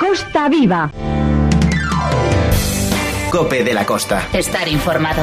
Costa Viva. COPE de la Costa. Estar informado.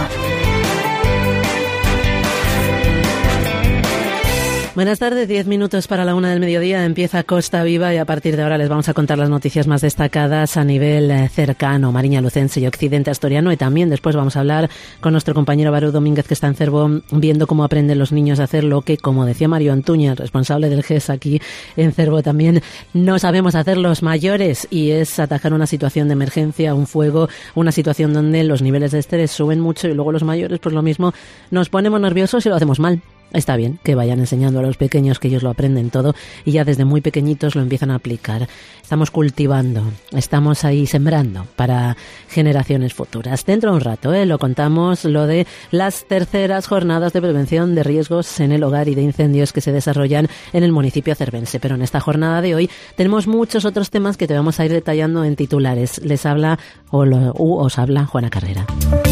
Buenas tardes, 10 minutos para la 1 del mediodía. Empieza Costa Viva y a partir de ahora les vamos a contar las noticias más destacadas a nivel cercano, Mariña Lucense y Occidente Asturiano. Y también después vamos a hablar con nuestro compañero Barú Domínguez, que está en Cervo, viendo cómo aprenden los niños a hacer lo que, como decía Mario Antuña, responsable del GES aquí en Cervo, también no sabemos hacer los mayores, y es atajar una situación de emergencia, un fuego, una situación donde los niveles de estrés suben mucho y luego los mayores, pues lo mismo, nos ponemos nerviosos y lo hacemos mal. Está bien que vayan enseñando a los pequeños, que ellos lo aprenden todo y ya desde muy pequeñitos lo empiezan a aplicar. Estamos cultivando, estamos ahí sembrando para generaciones futuras. Dentro de un rato lo contamos, lo de las terceras jornadas de prevención de riesgos en el hogar y de incendios que se desarrollan en el municipio cervense. Pero en esta jornada de hoy tenemos muchos otros temas que te vamos a ir detallando en titulares. Les habla os habla Juana Carrera.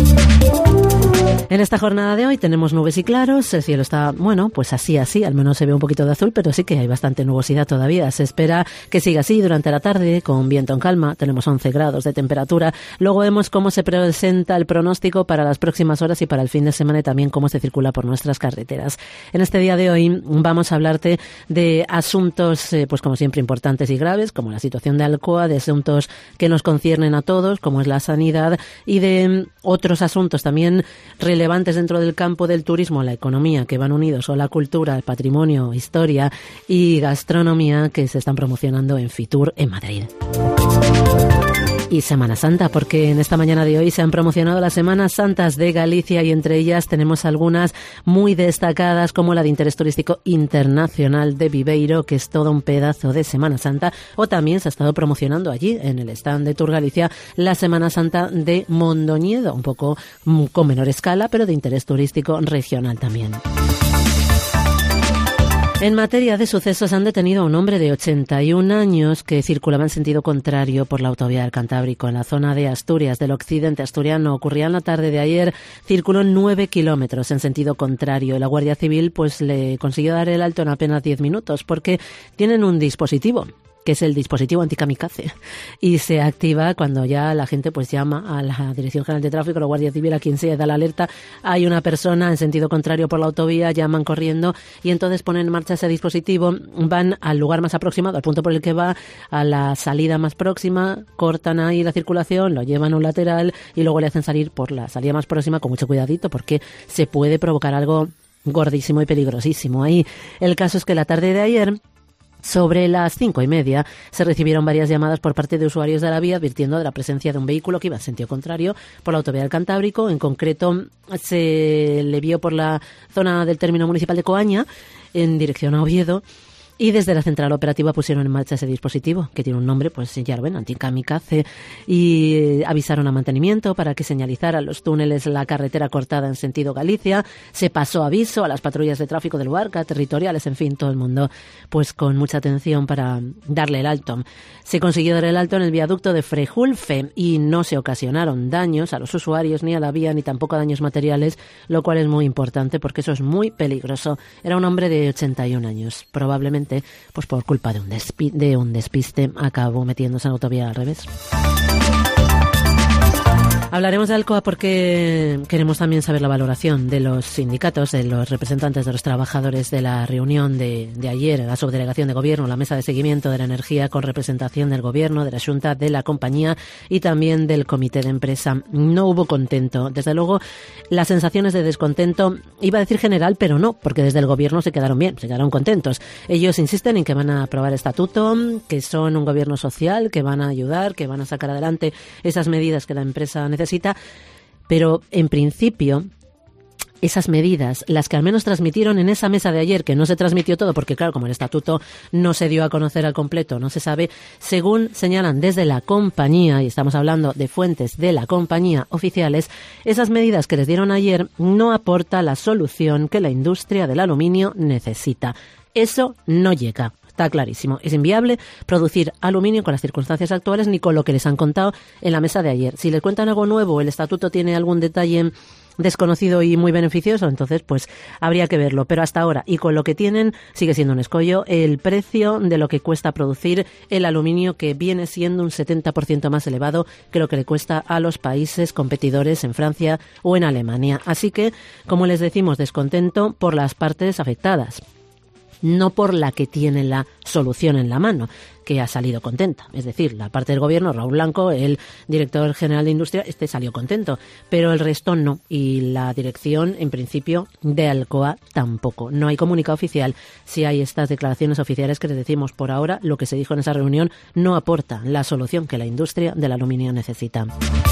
En esta jornada de hoy tenemos nubes y claros, el cielo está, bueno, pues así, al menos se ve un poquito de azul, pero sí que hay bastante nubosidad todavía. Se espera que siga así durante la tarde, con viento en calma, tenemos 11 grados de temperatura. Luego vemos cómo se presenta el pronóstico para las próximas horas y para el fin de semana, y también cómo se circula por nuestras carreteras. En este día de hoy vamos a hablarte de asuntos, pues como siempre, importantes y graves, como la situación de Alcoa, de asuntos que nos conciernen a todos, como es la sanidad, y de otros asuntos también relevantes dentro del campo del turismo, la economía, que van unidos, o la cultura, el patrimonio, historia y gastronomía, que se están promocionando en Fitur en Madrid. Y Semana Santa, porque en esta mañana de hoy se han promocionado las Semanas Santas de Galicia, y entre ellas tenemos algunas muy destacadas, como la de Interés Turístico Internacional de Viveiro, que es todo un pedazo de Semana Santa, o también se ha estado promocionando allí en el stand de Tour Galicia la Semana Santa de Mondoñedo, un poco con menor escala, pero de interés turístico regional también. En materia de sucesos, han detenido a un hombre de 81 años que circulaba en sentido contrario por la autovía del Cantábrico en la zona de Asturias, del occidente asturiano. Ocurría en la tarde de ayer, circuló 9 kilómetros en sentido contrario. La Guardia Civil pues le consiguió dar el alto en apenas 10 minutos porque tienen un dispositivo, que es el dispositivo antikamikaze, y se activa cuando ya la gente pues llama a la Dirección General de Tráfico, a la Guardia Civil, a quien sea, da la alerta. Hay una persona en sentido contrario por la autovía, llaman corriendo y entonces ponen en marcha ese dispositivo, van al lugar más aproximado, al punto por el que va, a la salida más próxima, cortan ahí la circulación, lo llevan a un lateral y luego le hacen salir por la salida más próxima con mucho cuidadito, porque se puede provocar algo gordísimo y peligrosísimo ahí. El caso es que la tarde de ayer, sobre las 5:30, se recibieron varias llamadas por parte de usuarios de la vía advirtiendo de la presencia de un vehículo que iba en sentido contrario por la autovía del Cantábrico. En concreto, se le vio por la zona del término municipal de Coaña en dirección a Oviedo. Y desde la central operativa pusieron en marcha ese dispositivo, que tiene un nombre, pues ya lo ven, antikamikaze, y avisaron a mantenimiento para que señalizaran los túneles, la carretera cortada en sentido Galicia. Se pasó aviso a las patrullas de tráfico del Luarca, territoriales, en fin, todo el mundo pues con mucha atención para darle el alto. Se consiguió dar el alto en el viaducto de Frejulfe y no se ocasionaron daños a los usuarios ni a la vía, ni tampoco daños materiales, lo cual es muy importante porque eso es muy peligroso. Era un hombre de 81 años, probablemente pues por culpa de un despiste acabó metiéndose en la autovía al revés. Hablaremos de Alcoa porque queremos también saber la valoración de los sindicatos, de los representantes de los trabajadores de la reunión de ayer, la subdelegación de gobierno, la mesa de seguimiento de la energía con representación del gobierno, de la Xunta, de la compañía y también del comité de empresa. No hubo contento. Desde luego, las sensaciones de descontento, iba a decir general, pero no, porque desde el gobierno se quedaron bien, se quedaron contentos. Ellos insisten en que van a aprobar estatuto, que son un gobierno social, que van a ayudar, que van a sacar adelante esas medidas que la empresa necesita, pero en principio esas medidas, las que al menos transmitieron en esa mesa de ayer, que no se transmitió todo porque claro, como el estatuto no se dio a conocer al completo, no se sabe, según señalan desde la compañía, y estamos hablando de fuentes de la compañía oficiales, esas medidas que les dieron ayer no aporta la solución que la industria del aluminio necesita. Eso no llega. Está clarísimo. Es inviable producir aluminio con las circunstancias actuales ni con lo que les han contado en la mesa de ayer. Si les cuentan algo nuevo, el estatuto tiene algún detalle desconocido y muy beneficioso, entonces pues habría que verlo. Pero hasta ahora, y con lo que tienen, sigue siendo un escollo el precio de lo que cuesta producir el aluminio, que viene siendo un 70% más elevado que lo que le cuesta a los países competidores en Francia o en Alemania. Así que, como les decimos, descontento por las partes afectadas, no por la que tiene la solución en la mano, que ha salido contenta. Es decir, la parte del gobierno, Raúl Blanco, el director general de Industria, salió contento, pero el resto no. Y la dirección, en principio, de Alcoa tampoco. No hay comunicado oficial. Si hay estas declaraciones oficiales que les decimos, por ahora, lo que se dijo en esa reunión no aporta la solución que la industria del aluminio necesita.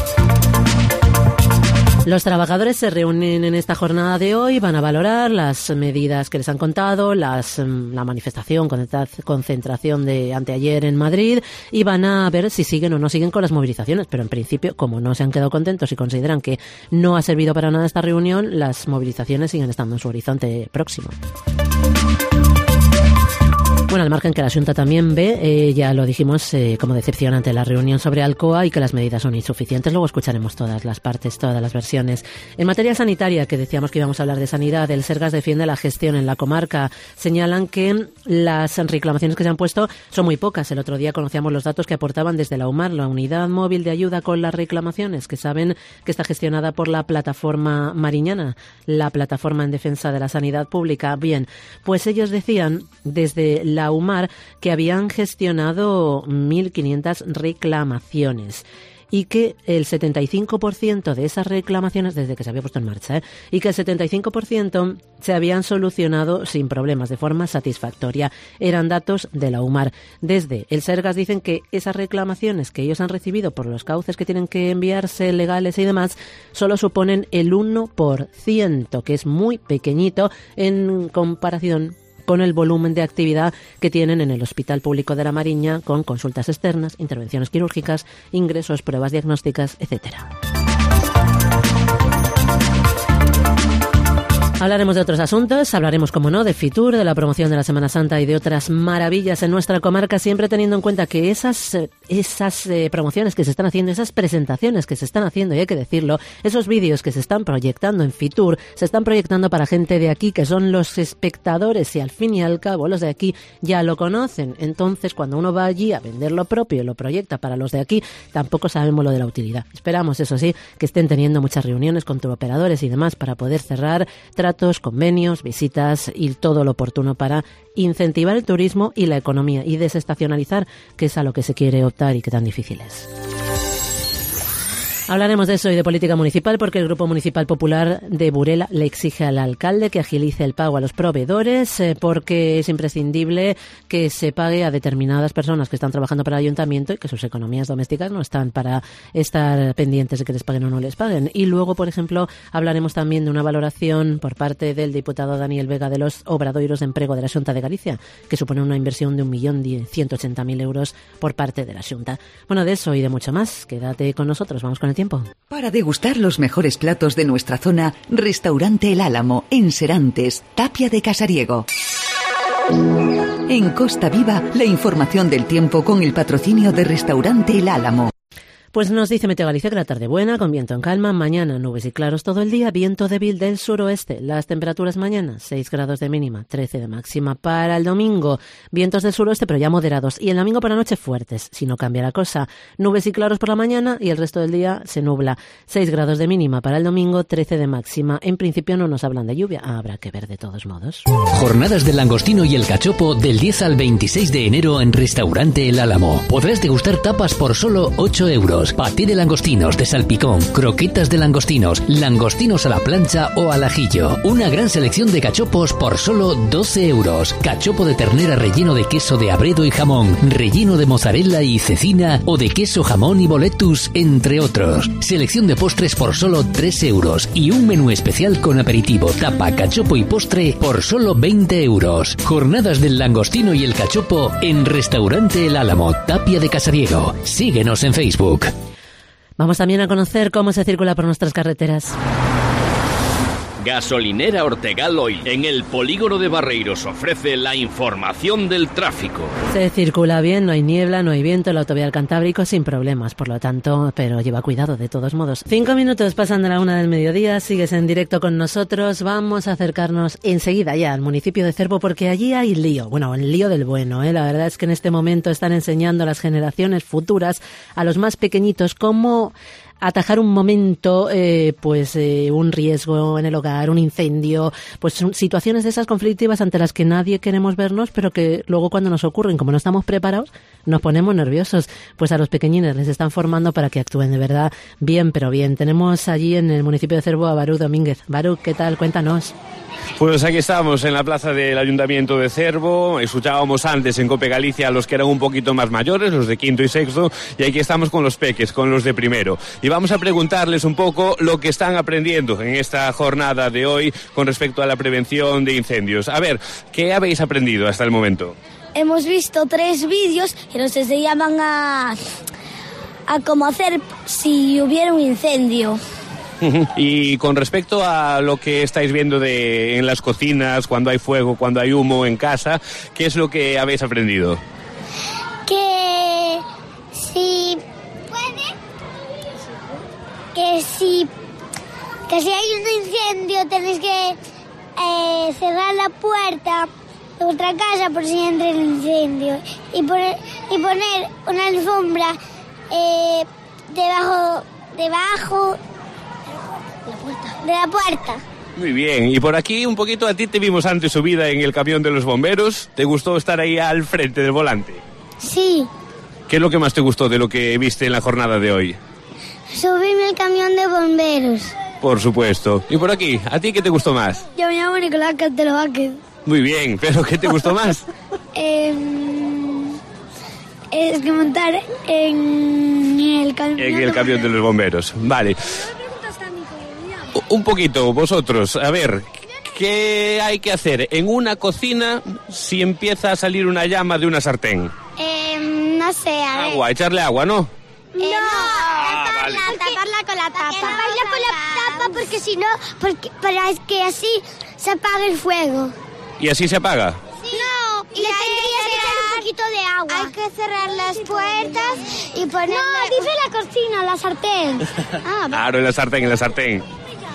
Los trabajadores se reúnen en esta jornada de hoy, van a valorar las medidas que les han contado, la manifestación, concentración de anteayer en Madrid, y van a ver si siguen o no siguen con las movilizaciones. Pero en principio, como no se han quedado contentos y consideran que no ha servido para nada esta reunión, las movilizaciones siguen estando en su horizonte próximo. Bueno, al margen que la Xunta también ve, ya lo dijimos, como decepcionante la reunión sobre Alcoa y que las medidas son insuficientes. Luego escucharemos todas las partes, todas las versiones. En materia sanitaria, que decíamos que íbamos a hablar de sanidad, el Sergas defiende la gestión en la comarca. Señalan que las reclamaciones que se han puesto son muy pocas. El otro día conocíamos los datos que aportaban desde la UMAR, la Unidad Móvil de Ayuda con las Reclamaciones, que saben que está gestionada por la Plataforma Mariñana, la Plataforma en Defensa de la Sanidad Pública. Bien, pues ellos decían desde la UMAR que habían gestionado 1.500 reclamaciones y que el 75% de esas reclamaciones, desde que se había puesto en marcha, y que el 75% se habían solucionado sin problemas, de forma satisfactoria. Eran datos de la UMAR. Desde el Sergas dicen que esas reclamaciones que ellos han recibido por los cauces que tienen que enviarse, legales y demás, solo suponen el 1%, que es muy pequeñito en comparación con el volumen de actividad que tienen en el Hospital Público de la Mariña, con consultas externas, intervenciones quirúrgicas, ingresos, pruebas diagnósticas, etcétera. Hablaremos de otros asuntos, hablaremos, como no, de Fitur, de la promoción de la Semana Santa y de otras maravillas en nuestra comarca, siempre teniendo en cuenta que esas promociones que se están haciendo, esas presentaciones que se están haciendo, y hay que decirlo, esos vídeos que se están proyectando en Fitur, se están proyectando para gente de aquí, que son los espectadores, y al fin y al cabo los de aquí ya lo conocen. Entonces, cuando uno va allí a vender lo propio y lo proyecta para los de aquí, tampoco sabemos lo de la utilidad. Esperamos, eso sí, que estén teniendo muchas reuniones con turoperadores y demás para poder cerrar tratos, convenios, visitas y todo lo oportuno para incentivar el turismo y la economía y desestacionalizar, que es a lo que se quiere optar y que tan difícil es. Hablaremos de eso y de política municipal, porque el Grupo Municipal Popular de Burela le exige al alcalde que agilice el pago a los proveedores, porque es imprescindible que se pague a determinadas personas que están trabajando para el ayuntamiento y que sus economías domésticas no están para estar pendientes de que les paguen o no les paguen. Y luego, por ejemplo, hablaremos también de una valoración por parte del diputado Daniel Vega de los obradoiros de emprego de la Xunta de Galicia, que supone una inversión de 1.180.000 euros por parte de la Xunta. Bueno, de eso y de mucho más, quédate con nosotros, vamos con el tiempo. Para degustar los mejores platos de nuestra zona, Restaurante El Álamo, en Serantes, Tapia de Casariego. En Costa Viva, la información del tiempo con el patrocinio de Restaurante El Álamo. Pues nos dice Meteo Galicia que la tarde buena, con viento en calma, mañana nubes y claros todo el día, viento débil del suroeste. Las temperaturas mañana, 6 grados de mínima, 13 de máxima. Para el domingo, vientos del suroeste pero ya moderados, y el domingo por la noche fuertes, si no cambia la cosa. Nubes y claros por la mañana y el resto del día se nubla. 6 grados de mínima para el domingo, 13 de máxima. En principio no nos hablan de lluvia, habrá que ver de todos modos. Jornadas del langostino y el cachopo del 10 al 26 de enero en Restaurante El Álamo. Podrás degustar tapas por solo 8 euros. Paté de langostinos, de salpicón, croquetas de langostinos, langostinos a la plancha o al ajillo. Una gran selección de cachopos por solo 12 euros. Cachopo de ternera relleno de queso de abredo y jamón, relleno de mozzarella y cecina o de queso, jamón y boletus, entre otros. Selección de postres por solo 3 euros y un menú especial con aperitivo, tapa, cachopo y postre por solo 20 euros. Jornadas del langostino y el cachopo en Restaurante El Álamo, Tapia de Casariego. Síguenos en Facebook. Vamos también a conocer cómo se circula por nuestras carreteras. Gasolinera Ortegal Oil, en el polígono de Barreiros, ofrece la información del tráfico. Se circula bien, no hay niebla, no hay viento, la autovía del Cantábrico sin problemas, por lo tanto, pero lleva cuidado de todos modos. 5 minutos pasan de la 1 del mediodía, sigues en directo con nosotros, vamos a acercarnos enseguida ya al municipio de Cervo porque allí hay lío, bueno, el lío del bueno, La verdad es que en este momento están enseñando a las generaciones futuras, a los más pequeñitos, cómo atajar un momento, un riesgo en el hogar, un incendio, pues situaciones de esas conflictivas ante las que nadie queremos vernos, pero que luego cuando nos ocurren, como no estamos preparados, nos ponemos nerviosos. Pues a los pequeñines les están formando para que actúen de verdad bien, pero bien. Tenemos allí en el municipio de Cervo a Barú Domínguez. Barú, ¿qué tal? Cuéntanos. Pues aquí estamos en la plaza del Ayuntamiento de Cervo. Escuchábamos antes en Cope Galicia a los que eran un poquito más mayores, los de quinto y sexto, y aquí estamos con los peques, con los de primero. Y vamos a preguntarles un poco lo que están aprendiendo en esta jornada de hoy con respecto a la prevención de incendios. A ver, ¿qué habéis aprendido hasta el momento? Hemos visto 3 vídeos que nos enseñaban a cómo hacer si hubiera un incendio. Y con respecto a lo que estáis viendo en las cocinas, cuando hay fuego, cuando hay humo en casa, ¿qué es lo que habéis aprendido? Que si hay un incendio tenéis que cerrar la puerta de vuestra casa por si entra el incendio y poner una alfombra debajo de la puerta. Muy bien, y por aquí un poquito, a ti te vimos antes subida en el camión de los bomberos. ¿Te gustó estar ahí al frente del volante? Sí. ¿Qué es lo que más te gustó de lo que viste en la jornada de hoy? Subirme al camión de bomberos. Por supuesto. Y por aquí, ¿a ti qué te gustó más? Yo me llamo Nicolás Castelo Vázquez. Muy bien, pero ¿qué te gustó más? Es que montar en el camión. En el camión de los bomberos, vale. Un poquito, vosotros, a ver, ¿qué hay que hacer en una cocina si empieza a salir una llama de una sartén? No sé, a ver. Agua, echarle agua, ¿no? Vale. Taparla con la tapa. Taparla con la tapa porque si no, para que así se apague el fuego. ¿Y así se apaga? No, y le tendrías que echar un poquito de agua. Hay que cerrar las puertas y poner... No, dice la cocina, la sartén. Claro, en la sartén.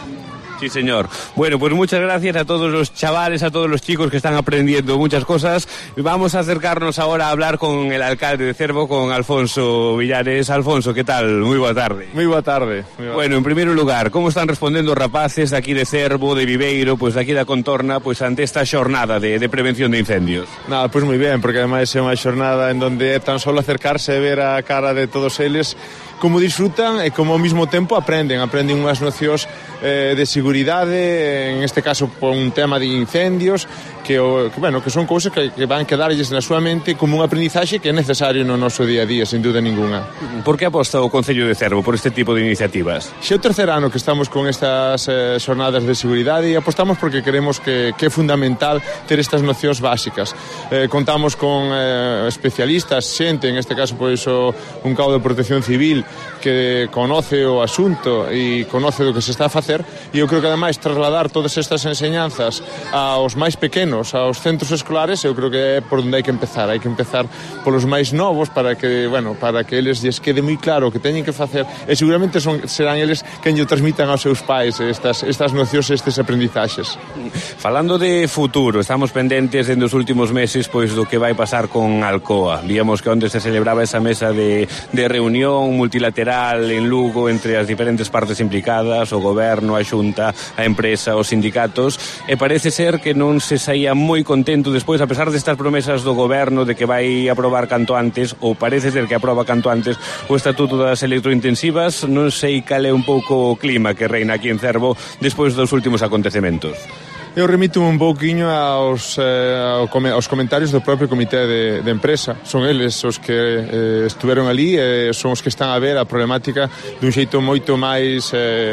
Sí, señor. Bueno, pues muchas gracias a todos los chavales, a todos los chicos que están aprendiendo muchas cosas. Vamos a acercarnos ahora a hablar con el alcalde de Cervo, con Alfonso Villares. Alfonso, ¿qué tal? Muy boa tarde. Muy boa tarde. Bueno, en primer lugar, ¿cómo están respondendo os rapaces aquí de Cervo, de Viveiro, pues de aquí da Contorna, pues ante esta xornada de prevención de incendios? Nada, pues moi ben, porque ademais é unha xornada en donde é tan solo acercarse e ver a cara de todos eles como disfrutan e como ao mesmo tempo aprenden unhas nocións de seguridade, en este caso por un tema de incendios que son cousas que van quedarlles na súa mente como un aprendizaxe que é necesario no noso día a día, sin duda ninguna. Por que aposta o Concello de Cervo por este tipo de iniciativas? Xa é o terceiro ano que estamos con estas xornadas de seguridade e apostamos porque queremos que é fundamental ter estas nocións básicas. Contamos con especialistas, xente, en este caso pois un cabo de protección civil que conoce o asunto e conoce do que se está a facer, e eu creo que ademais trasladar todas estas enseñanzas aos máis pequenos, aos centros escolares, eu creo que é por onde hai que empezar polos máis novos para que eles lles quede moi claro o que teñen que facer, e seguramente serán eles quen lle transmitan aos seus pais estas nocións, estes aprendizaxes. Falando de futuro, estamos pendentes en dos últimos meses pois do que vai pasar con Alcoa. Víamos que onde se celebraba esa mesa de reunión multilateral en Lugo entre as diferentes partes implicadas, o goberno, a Xunta, a empresa, os sindicatos, e parece ser que non se saía moi contento despois, a pesar destas promesas do goberno de que vai aprobar canto antes, ou parece ser que aproba canto antes o estatuto das electrointensivas. Non sei cal é un pouco o clima que reina aquí en Cervo despois dos últimos acontecementos. Eu remito un pouquiño aos comentarios do propio comité de empresa. Son eles os que estuveron ali e son os que están a ver a problemática dun xeito moito máis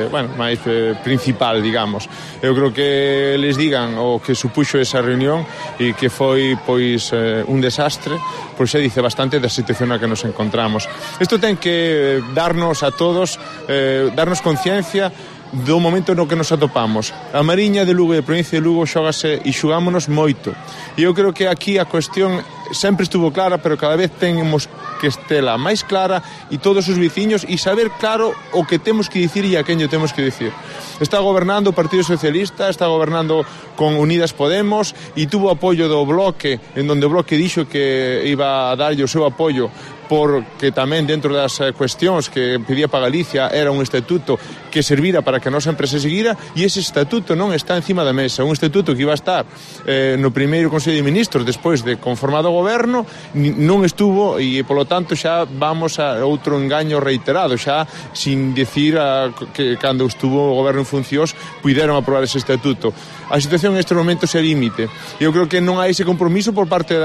principal, digamos. Eu creo que les digan o que supuxo esa reunión e que foi pois un desastre, pois se dice bastante da situación na que nos encontramos. Isto ten que darnos a todos, darnos conciencia do momento no que nos atopamos. A Mariña de Lugo e a provincia de Lugo xógase e xugámonos moito. E eu creo que aquí a cuestión sempre estuvo clara, pero cada vez temos que estela máis clara e todos os veciños e saber claro o que temos que dicir e a quen lle temos que dicir. Está gobernando o Partido Socialista, está gobernando con Unidas Podemos e tuvo apoio do Bloque, en donde o Bloque dixo que iba a darlle o seu apoio porque tamén dentro das cuestións que pedía para Galicia era un estatuto que servira para que a nosa empresa seguira, e ese estatuto non está encima da mesa, un estatuto que iba a estar no primeiro Consello de Ministros despois de conformado o goberno, non estuvo, e polo tanto xa vamos a outro engaño reiterado, xa sin decir que cando estuvo o goberno en funcións puideron aprobar ese estatuto. A situación neste momento é límite. Eu creo que non hai ese compromiso por parte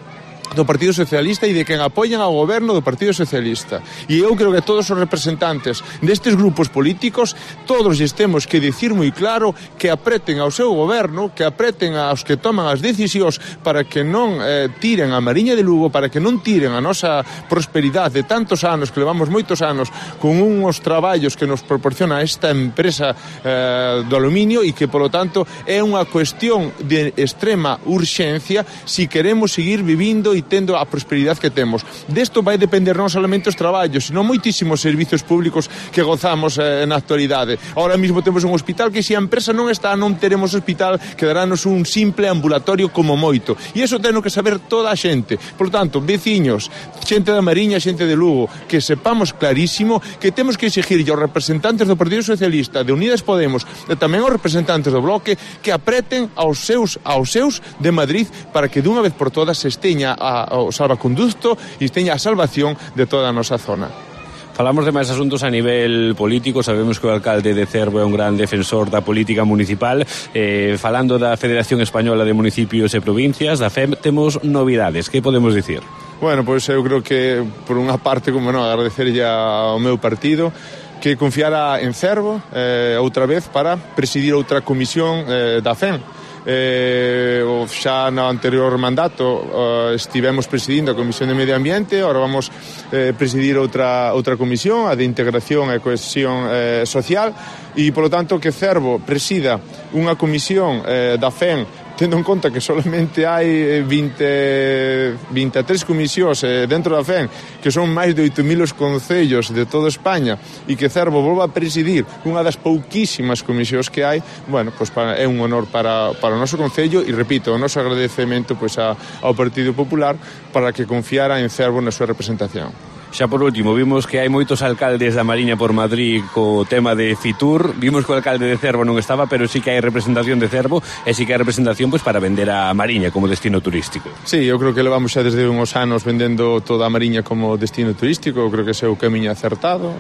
do Partido Socialista e de quen apoian ao goberno do Partido Socialista. E eu creo que todos os representantes destes grupos políticos, todos lles temos que dicir moi claro que apreten ao seu goberno, que apreten aos que toman as decisións para que non tiren a Mariña de Lugo, para que non tiren a nosa prosperidade de tantos anos, que levamos moitos anos con uns traballos que nos proporciona esta empresa do aluminio, e que, polo tanto, é unha cuestión de extrema urxencia si queremos seguir vivindo e tendo a prosperidade que temos. Desto vai depender non solamente os traballos, sino moitísimos servizos públicos que gozamos na actualidade. Ahora mesmo temos un hospital que, se a empresa non está, non teremos hospital, quedarános un simple ambulatorio como moito. E iso teno que saber toda a xente. Por tanto, veciños, xente da Mariña, xente de Lugo, que sepamos clarísimo que temos que exigir aos representantes do Partido Socialista, de Unidas Podemos, e tamén aos representantes do Bloque, que apreten aos seus de Madrid para que dunha vez por todas se esteña o salvaconducto e teña a salvación de toda a nosa zona. Falamos de máis asuntos a nivel político. Sabemos que o alcalde de Cervo é un gran defensor da política municipal. Falando da Federación Española de Municipios e Provincias, da FEM, temos novidades. Que podemos dicir? Bueno, pois eu creo que, por unha parte, como non, agradecerlle ao meu partido que confiara en Cervo outra vez para presidir outra comisión da FEM. Xa no anterior mandato estivemos presidindo a Comisión de Medio Ambiente, ahora vamos presidir outra comisión, a de Integración e Cohesión Social, e polo tanto que Cervo presida unha comisión da FEM, tendo en conta que solamente hai 23 comisións dentro da FEM, que son máis de 8.000 os concellos de toda España, e que Cervo volva a presidir unha das pouquísimas comisións que hai, bueno, pois é un honor para o noso concello, e repito, o noso agradecemento pois ao Partido Popular para que confiara en Cervo na súa representación. Xa por último, vimos que hai moitos alcaldes da Mariña por Madrid co tema de Fitur. Vimos que o alcalde de Cervo non estaba, pero sí que hai representación de Cervo e sí que hai representación pois para vender a Mariña como destino turístico. Sí, eu creo que levamos xa desde uns anos vendendo toda a Mariña como destino turístico. Eu creo que ese é o camiño acertado,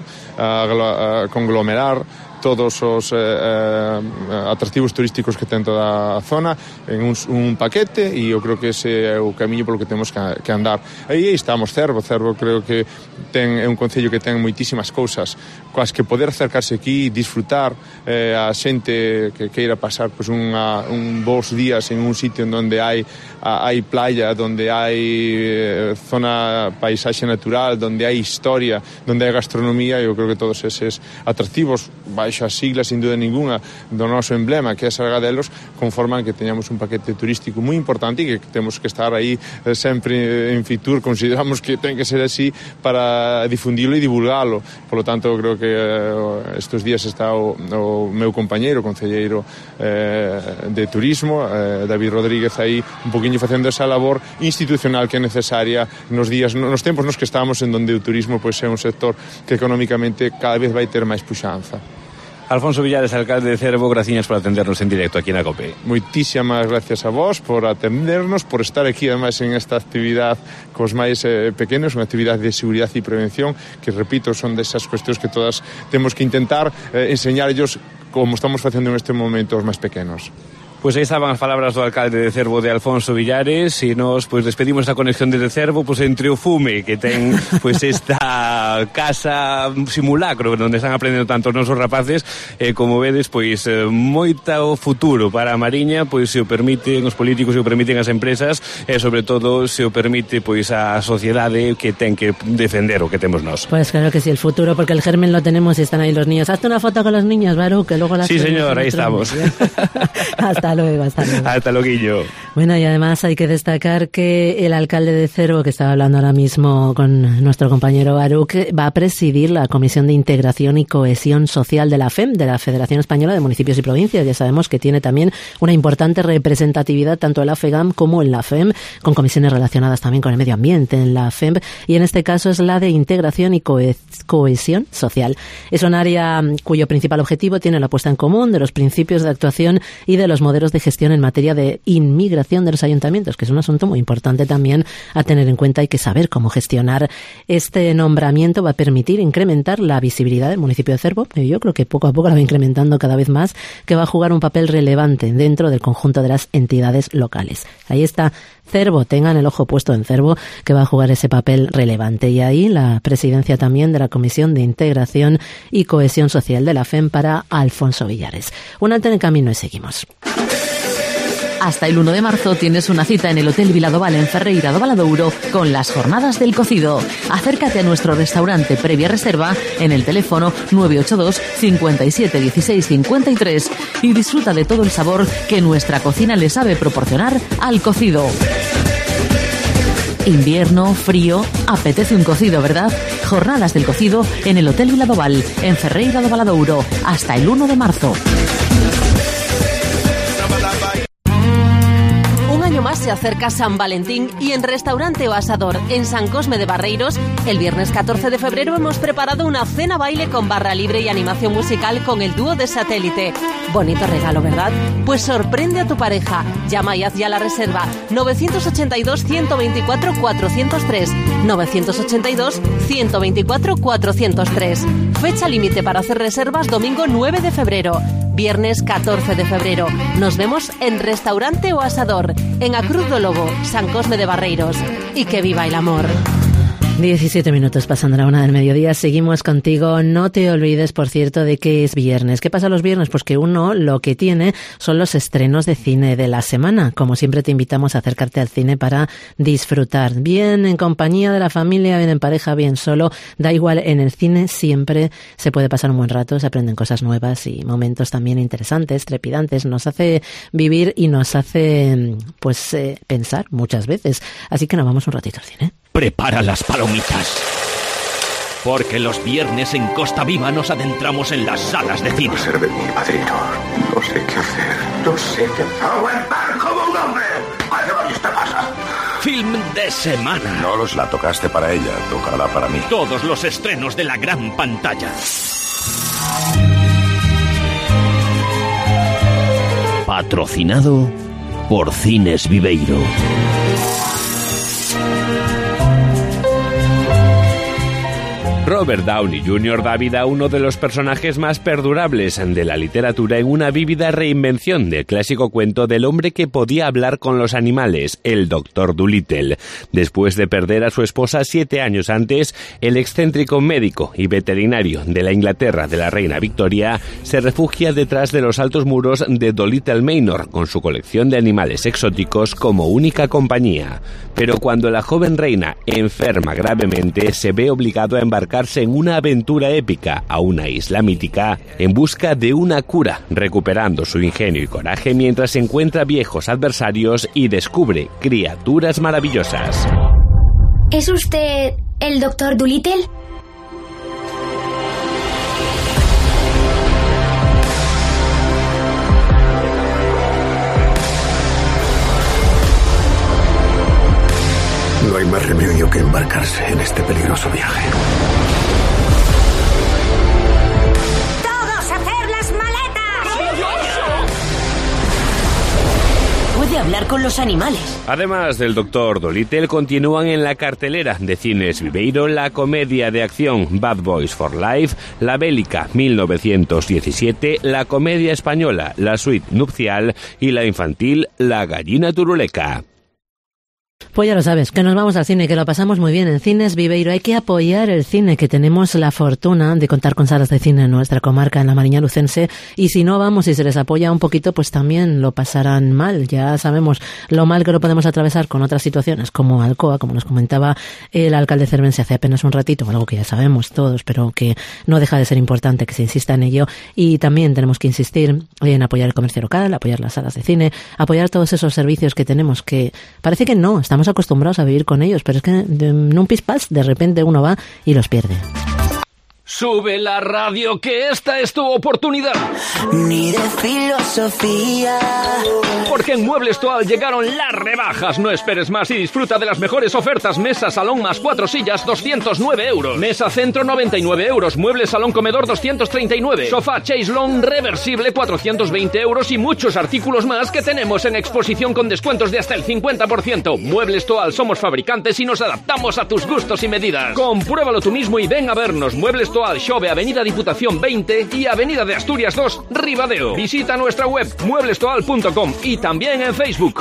a conglomerar todos os atractivos turísticos que ten toda a zona en un paquete, e eu creo que ese é o camiño polo que temos que andar. Aí estamos. Cervo creo que é un concello que ten moitísimas cousas coas que poder acercarse aquí e disfrutar a xente que queira pasar pois un bons días en un sitio onde hai playa, onde hai zona paisaxe natural, onde hai historia, onde hai gastronomía. Eu creo que todos eses atractivos baixo as siglas, sin duda ninguna, do noso emblema, que é Sargadelos, conforman que teñamos un paquete turístico moi importante e que temos que estar aí sempre en Fitur. Consideramos que ten que ser así para difundilo e divulgalo. Por lo tanto, creo que estes días está o meu compañeiro, concelleiro de turismo, David Rodríguez, aí un poquinho facendo esa labor institucional que é necesaria nos tempos nos que estamos, en donde o turismo pois é un sector que económicamente cada vez vai ter máis puxanza. Alfonso Villares, alcalde de Cervo, graciñas por atendernos en directo aquí na COPE. Moitísimas gracias a vos por atendernos, por estar aquí ademais en esta actividade cos máis pequenos, unha actividade de seguridade e prevención que, repito, son desas cuestións que todas temos que intentar enseñarellos como estamos facendo en este momento aos máis pequenos. Pois aí estaban as palabras do alcalde de Cervo, de Alfonso Villares, e nos pois despedimos a conexión desde Cervo pois entre o fume que ten pois esta casa simulacro onde están aprendendo tanto os nosos rapaces, como vedes, pois moito futuro para a Mariña, pois se o permiten os políticos, se o permiten as empresas, e sobre todo se o permite pois a sociedade que ten que defender o que temos nós. Pues claro que sí, el futuro, porque el germen lo tenemos y están ahí los niños. Hazte una foto con los niños, Baru, que luego las... Sí, señor, ahí estamos. Hasta luego, hasta luego. Hasta luego. Bueno, y además hay que destacar que el alcalde de Cervo, que estaba hablando ahora mismo con nuestro compañero Baruch, va a presidir la Comisión de Integración y Cohesión Social de la FEM, de la Federación Española de Municipios y Provincias. Ya sabemos que tiene también una importante representatividad tanto en la FEGAM como en la FEM, con comisiones relacionadas también con el medio ambiente en la FEM, y en este caso es la de Integración y Cohesión Social. Es un área cuyo principal objetivo tiene la puesta en común de los principios de actuación y de los modelos de gestión en materia de inmigración de los ayuntamientos, que es un asunto muy importante también a tener en cuenta. Hay que saber cómo gestionar. Este nombramiento va a permitir incrementar la visibilidad del municipio de Cervo, y yo creo que poco a poco la va incrementando cada vez más, que va a jugar un papel relevante dentro del conjunto de las entidades locales. Ahí está Cervo, tengan el ojo puesto en Cervo, que va a jugar ese papel relevante. Y ahí la presidencia también de la Comisión de Integración y Cohesión Social de la FEM para Alfonso Villares. Un alto en el camino y seguimos. Hasta el 1 de marzo tienes una cita en el Hotel Viladoval en Ferreira do Valadouro con las Jornadas del Cocido. Acércate a nuestro restaurante previa reserva en el teléfono 982 57 16 53 y disfruta de todo el sabor que nuestra cocina le sabe proporcionar al cocido. Invierno, frío, apetece un cocido, ¿verdad? Jornadas del Cocido en el Hotel Viladoval en Ferreira do Valadouro hasta el 1 de marzo. Más se acerca San Valentín y en Restaurante O Asador en San Cosme de Barreiros el viernes 14 de febrero hemos preparado una cena baile con barra libre y animación musical con el dúo de Satélite. Bonito regalo, ¿verdad? Pues sorprende a tu pareja. Llama y haz ya la reserva 982 124 403 982 124 403. Fecha límite para hacer reservas domingo 9 de febrero. Viernes 14 de febrero. Nos vemos en Restaurante O Asador, en A Cruz do Lobo, San Cosme de Barreiros. Y que viva el amor. 17 minutos pasando la 1 del mediodía, seguimos contigo. No te olvides, por cierto, de que es viernes. ¿Qué pasa los viernes? Pues que uno lo que tiene son los estrenos de cine de la semana. Como siempre te invitamos a acercarte al cine para disfrutar. Bien en compañía de la familia, bien en pareja, bien solo. Da igual, en el cine siempre se puede pasar un buen rato, se aprenden cosas nuevas y momentos también interesantes, trepidantes. Nos hace vivir y nos hace pensar muchas veces. Así que nos vamos un ratito al cine. Prepara las palomitas, porque los viernes en Costa Viva nos adentramos en las salas de cine. No ser de mi padrino, no sé qué hacer, no sé qué hacer. ¡Aguantar como un hombre! ¡Vaya esta pasa! Film de semana. No los la tocaste para ella, tócala para mí. Todos los estrenos de la gran pantalla. Patrocinado por Cines Viveiro. Robert Downey Jr. da vida a uno de los personajes más perdurables de la literatura en una vívida reinvención del clásico cuento del hombre que podía hablar con los animales, el Dr. Dolittle. Después de perder a su esposa 7 años antes, el excéntrico médico y veterinario de la Inglaterra de la reina Victoria se refugia detrás de los altos muros de Dolittle Manor con su colección de animales exóticos como única compañía. Pero cuando la joven reina enferma gravemente, se ve obligado a embarcarse en una aventura épica a una isla mítica en busca de una cura, recuperando su ingenio y coraje mientras encuentra viejos adversarios y descubre criaturas maravillosas. ¿Es usted el Dr. Dolittle? No hay más remedio que embarcarse en este peligroso viaje. Puede hablar estar con los animales. Además del Dr. Dolittle, continúan en la cartelera de Cines Viveiro la comedia de acción Bad Boys for Life, la bélica 1917, la comedia española La Suite Nupcial y la infantil La Gallina Turuleca. Pues ya lo sabes, que nos vamos al cine, que lo pasamos muy bien en Cines Viveiro. Hay que apoyar el cine, que tenemos la fortuna de contar con salas de cine en nuestra comarca, en la Mariña Lucense, y si no vamos y se les apoya un poquito, pues también lo pasarán mal. Ya sabemos lo mal que lo podemos atravesar con otras situaciones, como Alcoa, como nos comentaba el alcalde cervense hace apenas un ratito, algo que ya sabemos todos, pero que no deja de ser importante que se insista en ello. Y también tenemos que insistir en apoyar el comercio local, apoyar las salas de cine, apoyar todos esos servicios que tenemos, que parece que no estamos acostumbrados a vivir con ellos, pero es que en un pispás de repente uno va y los pierde. Sube la radio, que esta es tu oportunidad. Ni de filosofía. Porque en Muebles Toal llegaron las rebajas. No esperes más y disfruta de las mejores ofertas. Mesa salón más 4 sillas, 209 euros. Mesa centro, 99 euros. Mueble salón comedor, 239. Sofá Chaiselong reversible, 420 euros. Y muchos artículos más que tenemos en exposición con descuentos de hasta el 50%. Muebles Toal, somos fabricantes y nos adaptamos a tus gustos y medidas. Compruébalo tú mismo y ven a vernos. Muebles Toal, Xove, Avenida Diputación 20 y Avenida de Asturias 2, Ribadeo. Visita nuestra web mueblestoal.com y también en Facebook.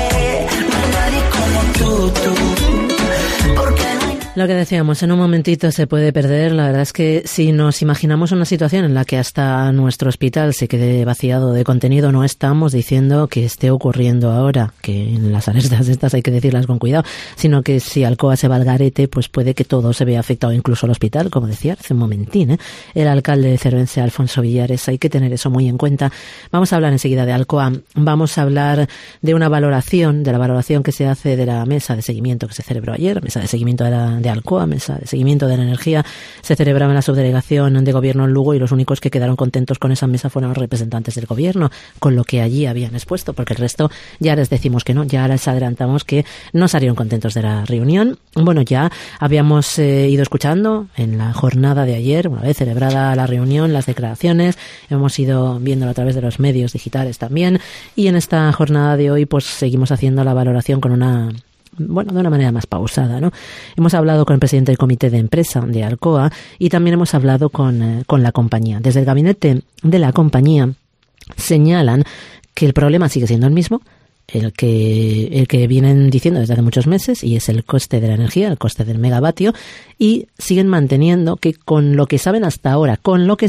Lo que decíamos, en un momentito se puede perder. La verdad es que si nos imaginamos una situación en la que hasta nuestro hospital se quede vaciado de contenido, no estamos diciendo que esté ocurriendo ahora, que en las alertas estas hay que decirlas con cuidado, sino que si Alcoa se va al garete, pues puede que todo se vea afectado, incluso el hospital, como decía hace un momentín, el alcalde de Cervense, Alfonso Villares. Hay que tener eso muy en cuenta. Vamos a hablar enseguida de Alcoa, vamos a hablar de una valoración, de la valoración que se hace de la mesa de seguimiento que se celebró ayer, mesa de seguimiento de Alcoa, mesa de seguimiento de la energía, se celebraba en la subdelegación de gobierno en Lugo, y los únicos que quedaron contentos con esa mesa fueron los representantes del gobierno, con lo que allí habían expuesto, porque el resto ya les decimos que no, ya les adelantamos que no salieron contentos de la reunión. Bueno, ya habíamos ido escuchando en la jornada de ayer, una vez celebrada la reunión, las declaraciones, hemos ido viéndolo a través de los medios digitales también, y en esta jornada de hoy pues seguimos haciendo la valoración con de una manera más pausada, ¿no? Hemos hablado con el presidente del comité de empresa de Alcoa y también hemos hablado con la compañía. Desde el gabinete de la compañía señalan que el problema sigue siendo el mismo, el que vienen diciendo desde hace muchos meses, y es el coste de la energía, el coste del megavatio, y siguen manteniendo que con lo que saben hasta ahora,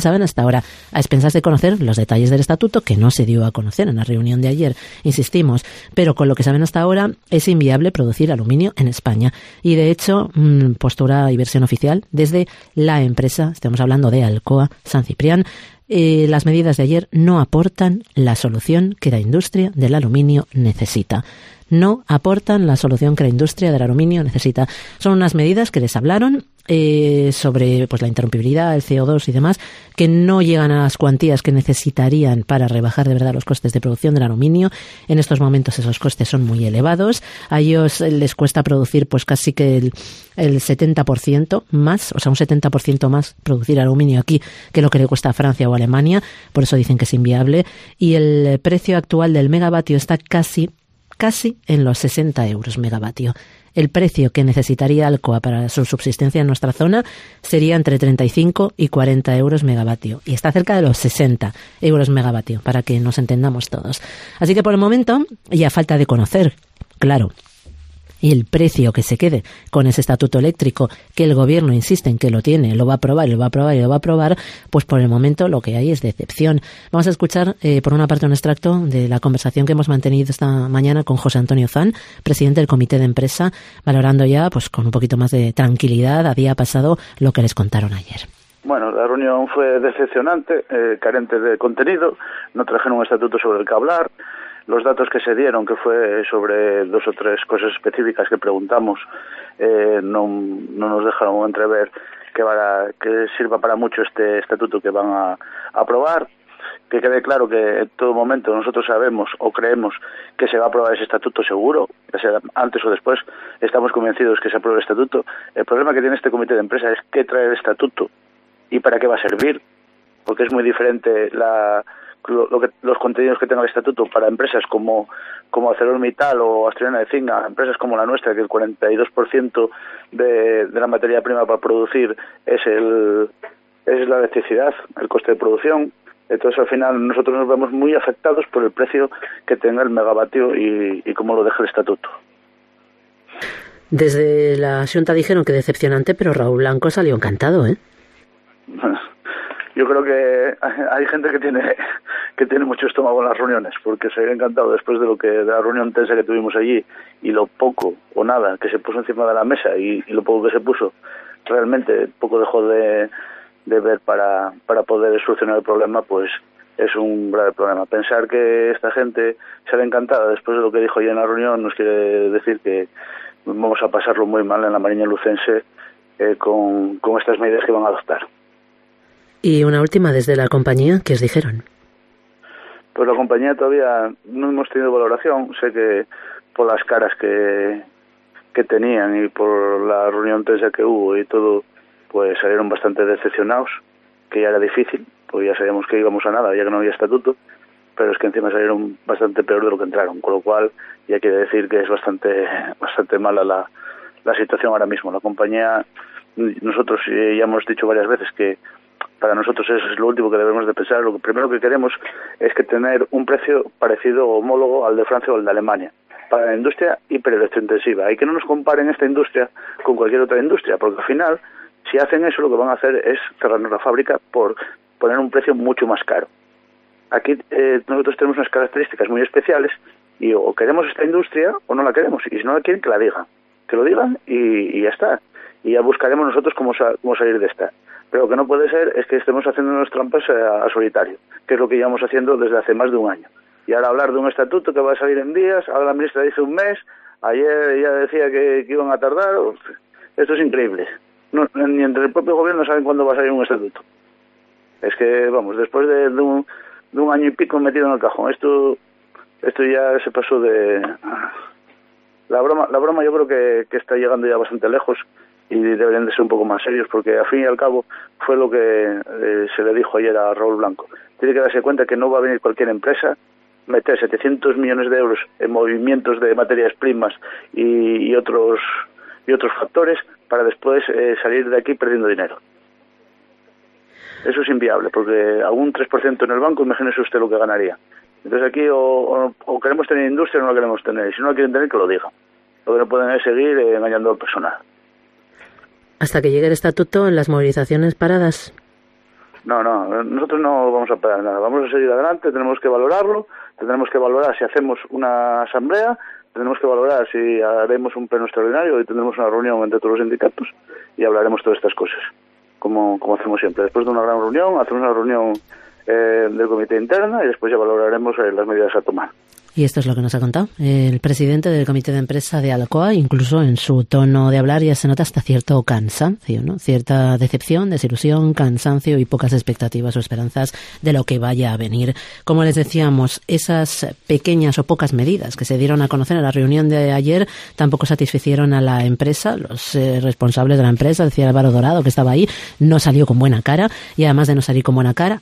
a expensas de conocer los detalles del estatuto, que no se dio a conocer en la reunión de ayer, insistimos, pero con lo que saben hasta ahora es inviable producir aluminio en España. Y de hecho, postura y versión oficial desde la empresa, estamos hablando de Alcoa San Ciprián, las medidas de ayer no aportan la solución que la industria del aluminio necesita. No aportan la solución que la industria del aluminio necesita. Son unas medidas que les hablaron sobre pues la interrumpibilidad, el CO2 y demás, que no llegan a las cuantías que necesitarían para rebajar de verdad los costes de producción del aluminio. En estos momentos esos costes son muy elevados. A ellos les cuesta producir pues casi que el 70% más, o sea, un 70% más producir aluminio aquí que lo que le cuesta a Francia o a Alemania. Por eso dicen que es inviable. Y el precio actual del megavatio está casi en los 60 euros megavatio. El precio que necesitaría Alcoa para su subsistencia en nuestra zona sería entre 35 y 40 euros megavatio. Y está cerca de los 60 euros megavatio, para que nos entendamos todos. Así que por el momento, y a falta de conocer, claro, y el precio que se quede con ese estatuto eléctrico, que el gobierno insiste en que lo tiene, lo va a aprobar, pues por el momento lo que hay es decepción. Vamos a escuchar por una parte un extracto de la conversación que hemos mantenido esta mañana con José Antonio Zan, presidente del comité de empresa, valorando ya pues con un poquito más de tranquilidad a día pasado lo que les contaron ayer. Bueno, la reunión fue decepcionante, carente de contenido, no trajeron un estatuto sobre el que hablar. Los datos que se dieron, que fue sobre 2 o 3 cosas específicas que preguntamos, no nos dejaron entrever que sirva para mucho este estatuto que van a aprobar. Que quede claro que en todo momento nosotros sabemos o creemos que se va a aprobar ese estatuto seguro, ya sea antes o después, estamos convencidos que se apruebe el estatuto. El problema que tiene este comité de empresa es qué trae el estatuto y para qué va a servir, porque es muy diferente los contenidos que tenga el estatuto para empresas como ArcelorMittal o Asturiana de Cinga, empresas como la nuestra, que el 42% de la materia prima para producir es la electricidad, el coste de producción. Entonces, al final, nosotros nos vemos muy afectados por el precio que tenga el megavatio y cómo lo deja el estatuto. Desde la Xunta dijeron que decepcionante, pero Raúl Blanco salió encantado, ¿eh? Yo creo que hay gente que tiene mucho estómago en las reuniones, porque se había encantado después de la reunión tensa que tuvimos allí y lo poco o nada que se puso encima de la mesa y lo poco que se puso, realmente poco dejó de ver para poder solucionar el problema, pues es un grave problema. Pensar que esta gente sale encantada después de lo que dijo ayer en la reunión nos quiere decir que vamos a pasarlo muy mal en la Mariña Lucense con estas medidas que van a adoptar. Y una última, desde la compañía, ¿qué os dijeron? Pues la compañía todavía no hemos tenido valoración. Sé que por las caras que tenían y por la reunión tensa que hubo y todo, pues salieron bastante decepcionados, que ya era difícil, pues ya sabíamos que íbamos a nada, ya que no había estatuto, pero es que encima salieron bastante peor de lo que entraron, con lo cual ya quiere decir que es bastante mala la situación ahora mismo. La compañía, nosotros ya hemos dicho varias veces que para nosotros es lo último que debemos de pensar. Lo primero que queremos es que tener un precio parecido o homólogo al de Francia o al de Alemania para la industria hiperelectrointensiva, y que no nos comparen esta industria con cualquier otra industria, porque al final, si hacen eso, lo que van a hacer es cerrarnos la fábrica por poner un precio mucho más caro. Aquí nosotros tenemos unas características muy especiales y o queremos esta industria o no la queremos, y si no la quieren, que la digan, que lo digan y ya está, y ya buscaremos nosotros cómo salir de esta. Pero lo que no puede ser es que estemos haciendo unas trampas a solitario, que es lo que llevamos haciendo desde hace más de un año. Y ahora hablar de un estatuto que va a salir en días, ahora la ministra dice un mes, ayer ella decía que iban a tardar. Esto es increíble. No, ni entre el propio gobierno saben cuándo va a salir un estatuto. Es que, vamos, después de un año y pico metido en el cajón, esto ya se pasó de... La broma yo creo que está llegando ya bastante lejos, y deberían de ser un poco más serios, porque al fin y al cabo fue lo que se le dijo ayer a Raúl Blanco. Tiene que darse cuenta que no va a venir cualquier empresa, meter 700 millones de euros en movimientos de materias primas y otros factores para después salir de aquí perdiendo dinero. Eso es inviable, porque a un 3% en el banco, imagínese usted lo que ganaría. Entonces aquí o queremos tener industria o no la queremos tener, y si no la quieren tener, que lo digan. Lo que no pueden es seguir engañando al personal. Hasta que llegue el estatuto, en las movilizaciones paradas. No, nosotros no vamos a parar nada. Vamos a seguir adelante, tenemos que valorarlo, tendremos que valorar si hacemos una asamblea, tenemos que valorar si haremos un pleno extraordinario y tendremos una reunión entre todos los sindicatos y hablaremos todas estas cosas, como hacemos siempre. Después de una gran reunión, hacemos una reunión del comité interna y después ya valoraremos las medidas a tomar. Y esto es lo que nos ha contado el presidente del comité de empresa de Alcoa. Incluso en su tono de hablar ya se nota hasta cierto cansancio, ¿no? Cierta decepción, desilusión, cansancio y pocas expectativas o esperanzas de lo que vaya a venir. Como les decíamos, esas pequeñas o pocas medidas que se dieron a conocer en la reunión de ayer tampoco satisficieron a la empresa. Los responsables de la empresa, decía Álvaro Dorado, que estaba ahí, no salió con buena cara, y además de no salir con buena cara,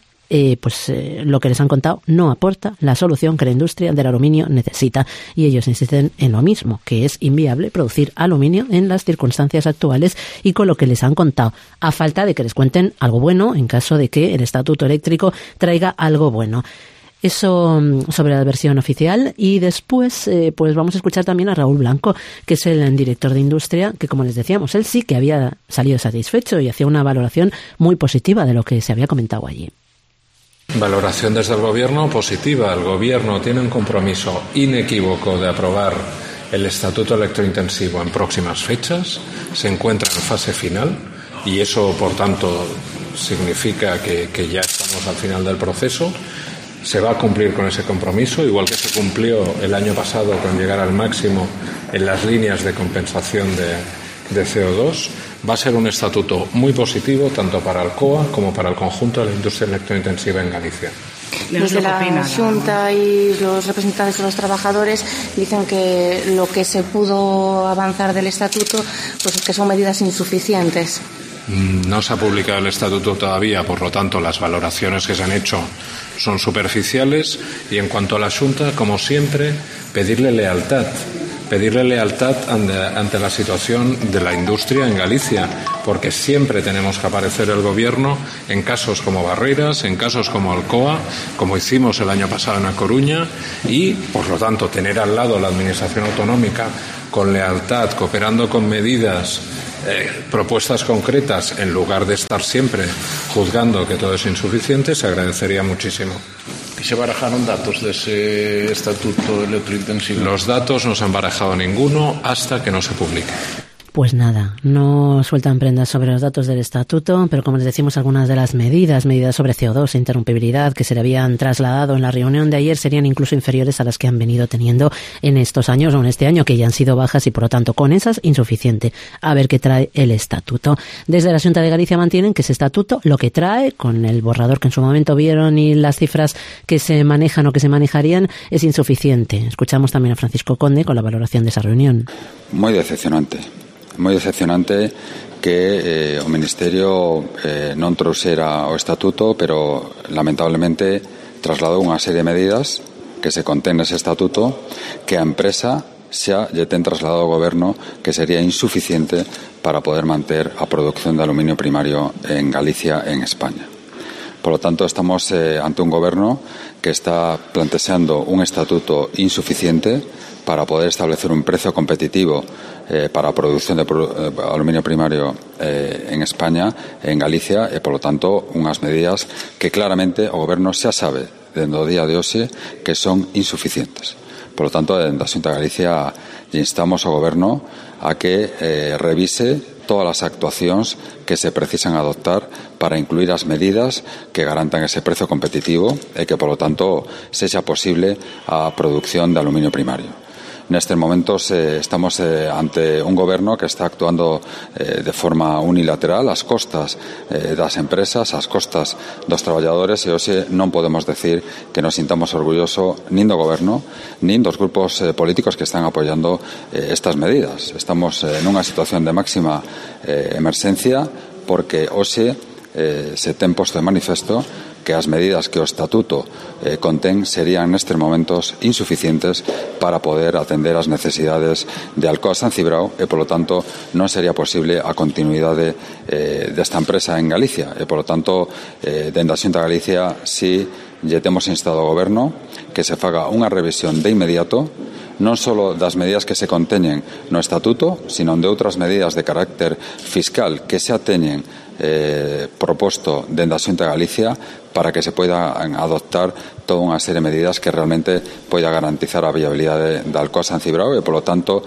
lo que les han contado no aporta la solución que la industria del aluminio necesita, y ellos insisten en lo mismo, que es inviable producir aluminio en las circunstancias actuales y con lo que les han contado, a falta de que les cuenten algo bueno en caso de que el estatuto eléctrico traiga algo bueno. Eso sobre la versión oficial. Y después pues vamos a escuchar también a Raúl Blanco, que es el director de industria, que, como les decíamos, él sí que había salido satisfecho y hacía una valoración muy positiva de lo que se había comentado allí. Valoración desde el Gobierno positiva. El Gobierno tiene un compromiso inequívoco de aprobar el Estatuto Electrointensivo en próximas fechas. Se encuentra en fase final y eso, por tanto, significa que ya estamos al final del proceso. Se va a cumplir con ese compromiso, igual que se cumplió el año pasado con llegar al máximo en las líneas de compensación de CO2. Va a ser un estatuto muy positivo tanto para Alcoa como para el conjunto de la industria electrointensiva en Galicia. Desde la Xunta y los representantes de los trabajadores dicen que lo que se pudo avanzar del estatuto, pues que son medidas insuficientes. No se ha publicado el estatuto todavía, por lo tanto las valoraciones que se han hecho son superficiales, y en cuanto a la Xunta, como siempre, pedirle lealtad ante la situación de la industria en Galicia, porque siempre tenemos que aparecer el Gobierno en casos como Barreiras, en casos como Alcoa, como hicimos el año pasado en A Coruña, y por lo tanto tener al lado la Administración autonómica con lealtad, cooperando con medidas, propuestas concretas, en lugar de estar siempre juzgando que todo es insuficiente, se agradecería muchísimo. ¿Y se barajaron datos de ese estatuto electrointensivo? Los datos no se han barajado ninguno hasta que no se publique. Pues nada, no sueltan prendas sobre los datos del estatuto, pero como les decimos, algunas de las medidas sobre CO2 e interrumpibilidad que se le habían trasladado en la reunión de ayer serían incluso inferiores a las que han venido teniendo en estos años o en este año, que ya han sido bajas, y por lo tanto con esas insuficiente. A ver qué trae el estatuto. Desde la Xunta de Galicia mantienen que ese estatuto lo que trae, con el borrador que en su momento vieron y las cifras que se manejan o que se manejarían, es insuficiente. Escuchamos también a Francisco Conde con la valoración de esa reunión. Moi decepcionante que o Ministerio non trouxera o estatuto, pero lamentablemente trasladou unha serie de medidas que se contén nese estatuto que a empresa xa lle ten trasladado ao Goberno que sería insuficiente para poder manter a produción de aluminio primario en Galicia e en España. Por lo tanto, estamos ante un Goberno que está plantexando un estatuto insuficiente para poder establecer un precio competitivo para a produción de aluminio primario en España, en Galicia, e, polo tanto, unhas medidas que claramente o Goberno xa sabe, dende o día de hoxe, que son insuficientes. Por lo tanto, dende a Xunta de Galicia lle instamos ao Goberno a que revise todas as actuacións que se precisan adoptar para incluir as medidas que garantan ese precio competitivo e que, polo tanto, sexa posible a produción de aluminio primario. Nestes momentos estamos ante un Goberno que está actuando de forma unilateral ás costas das empresas, ás costas dos traballadores, e hoxe non podemos decir que nos sintamos orgullosos nin do Goberno nin dos grupos políticos que están apoiando estas medidas. Estamos nunha situación de máxima emerxencia porque hoxe se ten posto de manifesto que as medidas que o Estatuto contén serían nestes momentos insuficientes para poder atender as necesidades de Alcoa San Cibrao e, polo tanto, non sería posible a continuidade desta empresa en Galicia e, polo tanto, dende a Xunta de Galicia si lle temos instado ao Goberno que se faga unha revisión de inmediato non só das medidas que se conteñen no Estatuto, sino de outras medidas de carácter fiscal que xa teñen proposto dende a Xunta de Galicia para que se poida adoptar toda unha serie de medidas que realmente poida garantizar a viabilidade da Alcoa San Cibrao e, polo tanto,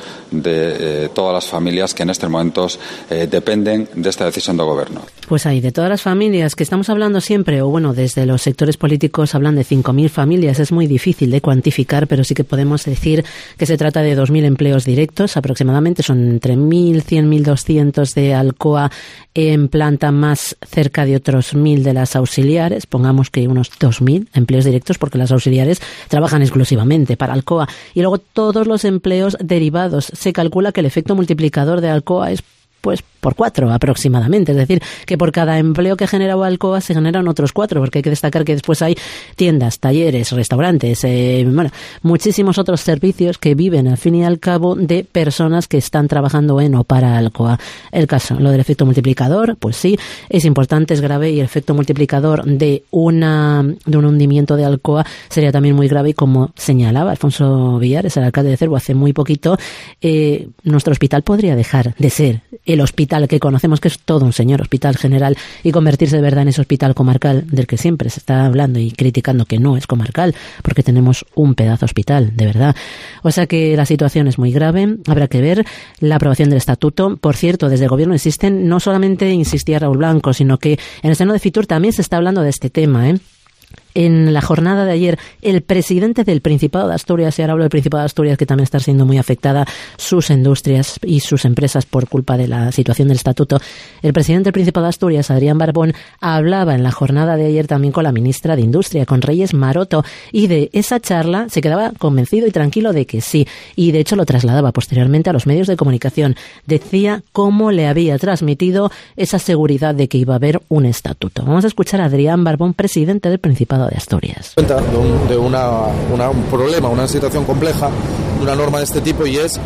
de todas as familias que nestes momentos dependen desta decisión do Goberno. Pues ahí, de todas las familias que estamos hablando siempre, o bueno, desde los sectores políticos hablan de 5.000 familias, es muy difícil de cuantificar, pero sí que podemos decir que se trata de 2.000 empleos directos, aproximadamente son entre 1.100, 1.200 de Alcoa en planta, más cerca de otros 1.000 de las auxiliares, pongamos que unos 2.000 empleos directos, porque las auxiliares trabajan exclusivamente para Alcoa, y luego todos los empleos derivados. Se calcula que el efecto multiplicador de Alcoa es pues por 4 aproximadamente, es decir, que por cada empleo que generaba Alcoa se generan otros 4, porque hay que destacar que después hay tiendas, talleres, restaurantes, muchísimos otros servicios que viven al fin y al cabo de personas que están trabajando en o para Alcoa. El caso, lo del efecto multiplicador, pues sí, es importante, es grave, y el efecto multiplicador de un hundimiento de Alcoa sería también muy grave, y como señalaba Alfonso Villares, el alcalde de Cervo, hace muy poquito, nuestro hospital podría dejar de ser el hospital que conocemos, que es todo un señor hospital general, y convertirse de verdad en ese hospital comarcal del que siempre se está hablando y criticando que no es comarcal, porque tenemos un pedazo hospital, de verdad. O sea que la situación es muy grave, habrá que ver la aprobación del estatuto. Por cierto, desde el gobierno insisten, no solamente insistía Raúl Blanco, sino que en el seno de Fitur también se está hablando de este tema, en la jornada de ayer el presidente del Principado de Asturias, y ahora hablo del Principado de Asturias, que también está siendo muy afectada sus industrias y sus empresas por culpa de la situación del estatuto. El presidente del Principado de Asturias, Adrián Barbón, hablaba en la jornada de ayer también con la ministra de Industria, con Reyes Maroto, y de esa charla se quedaba convencido y tranquilo de que sí, y de hecho lo trasladaba posteriormente a los medios de comunicación. Decía cómo le había transmitido esa seguridad de que iba a haber un estatuto. Vamos a escuchar a Adrián Barbón, presidente del Principado de Asturias. De un problema, una situación compleja, una norma de este tipo, y es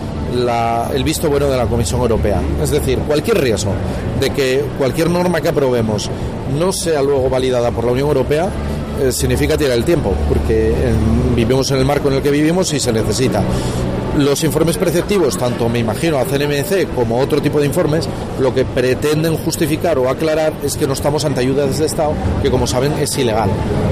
el visto bueno de la Comisión Europea. Es decir, cualquier riesgo de que cualquier norma que aprobemos no sea luego validada por la Unión Europea significa tirar el tiempo, porque vivimos en el marco en el que vivimos y se necesita. Los informes preceptivos, tanto me imagino a CNMC como otro tipo de informes, lo que pretenden justificar o aclarar es que no estamos ante ayudas de Estado, que como saben es ilegal.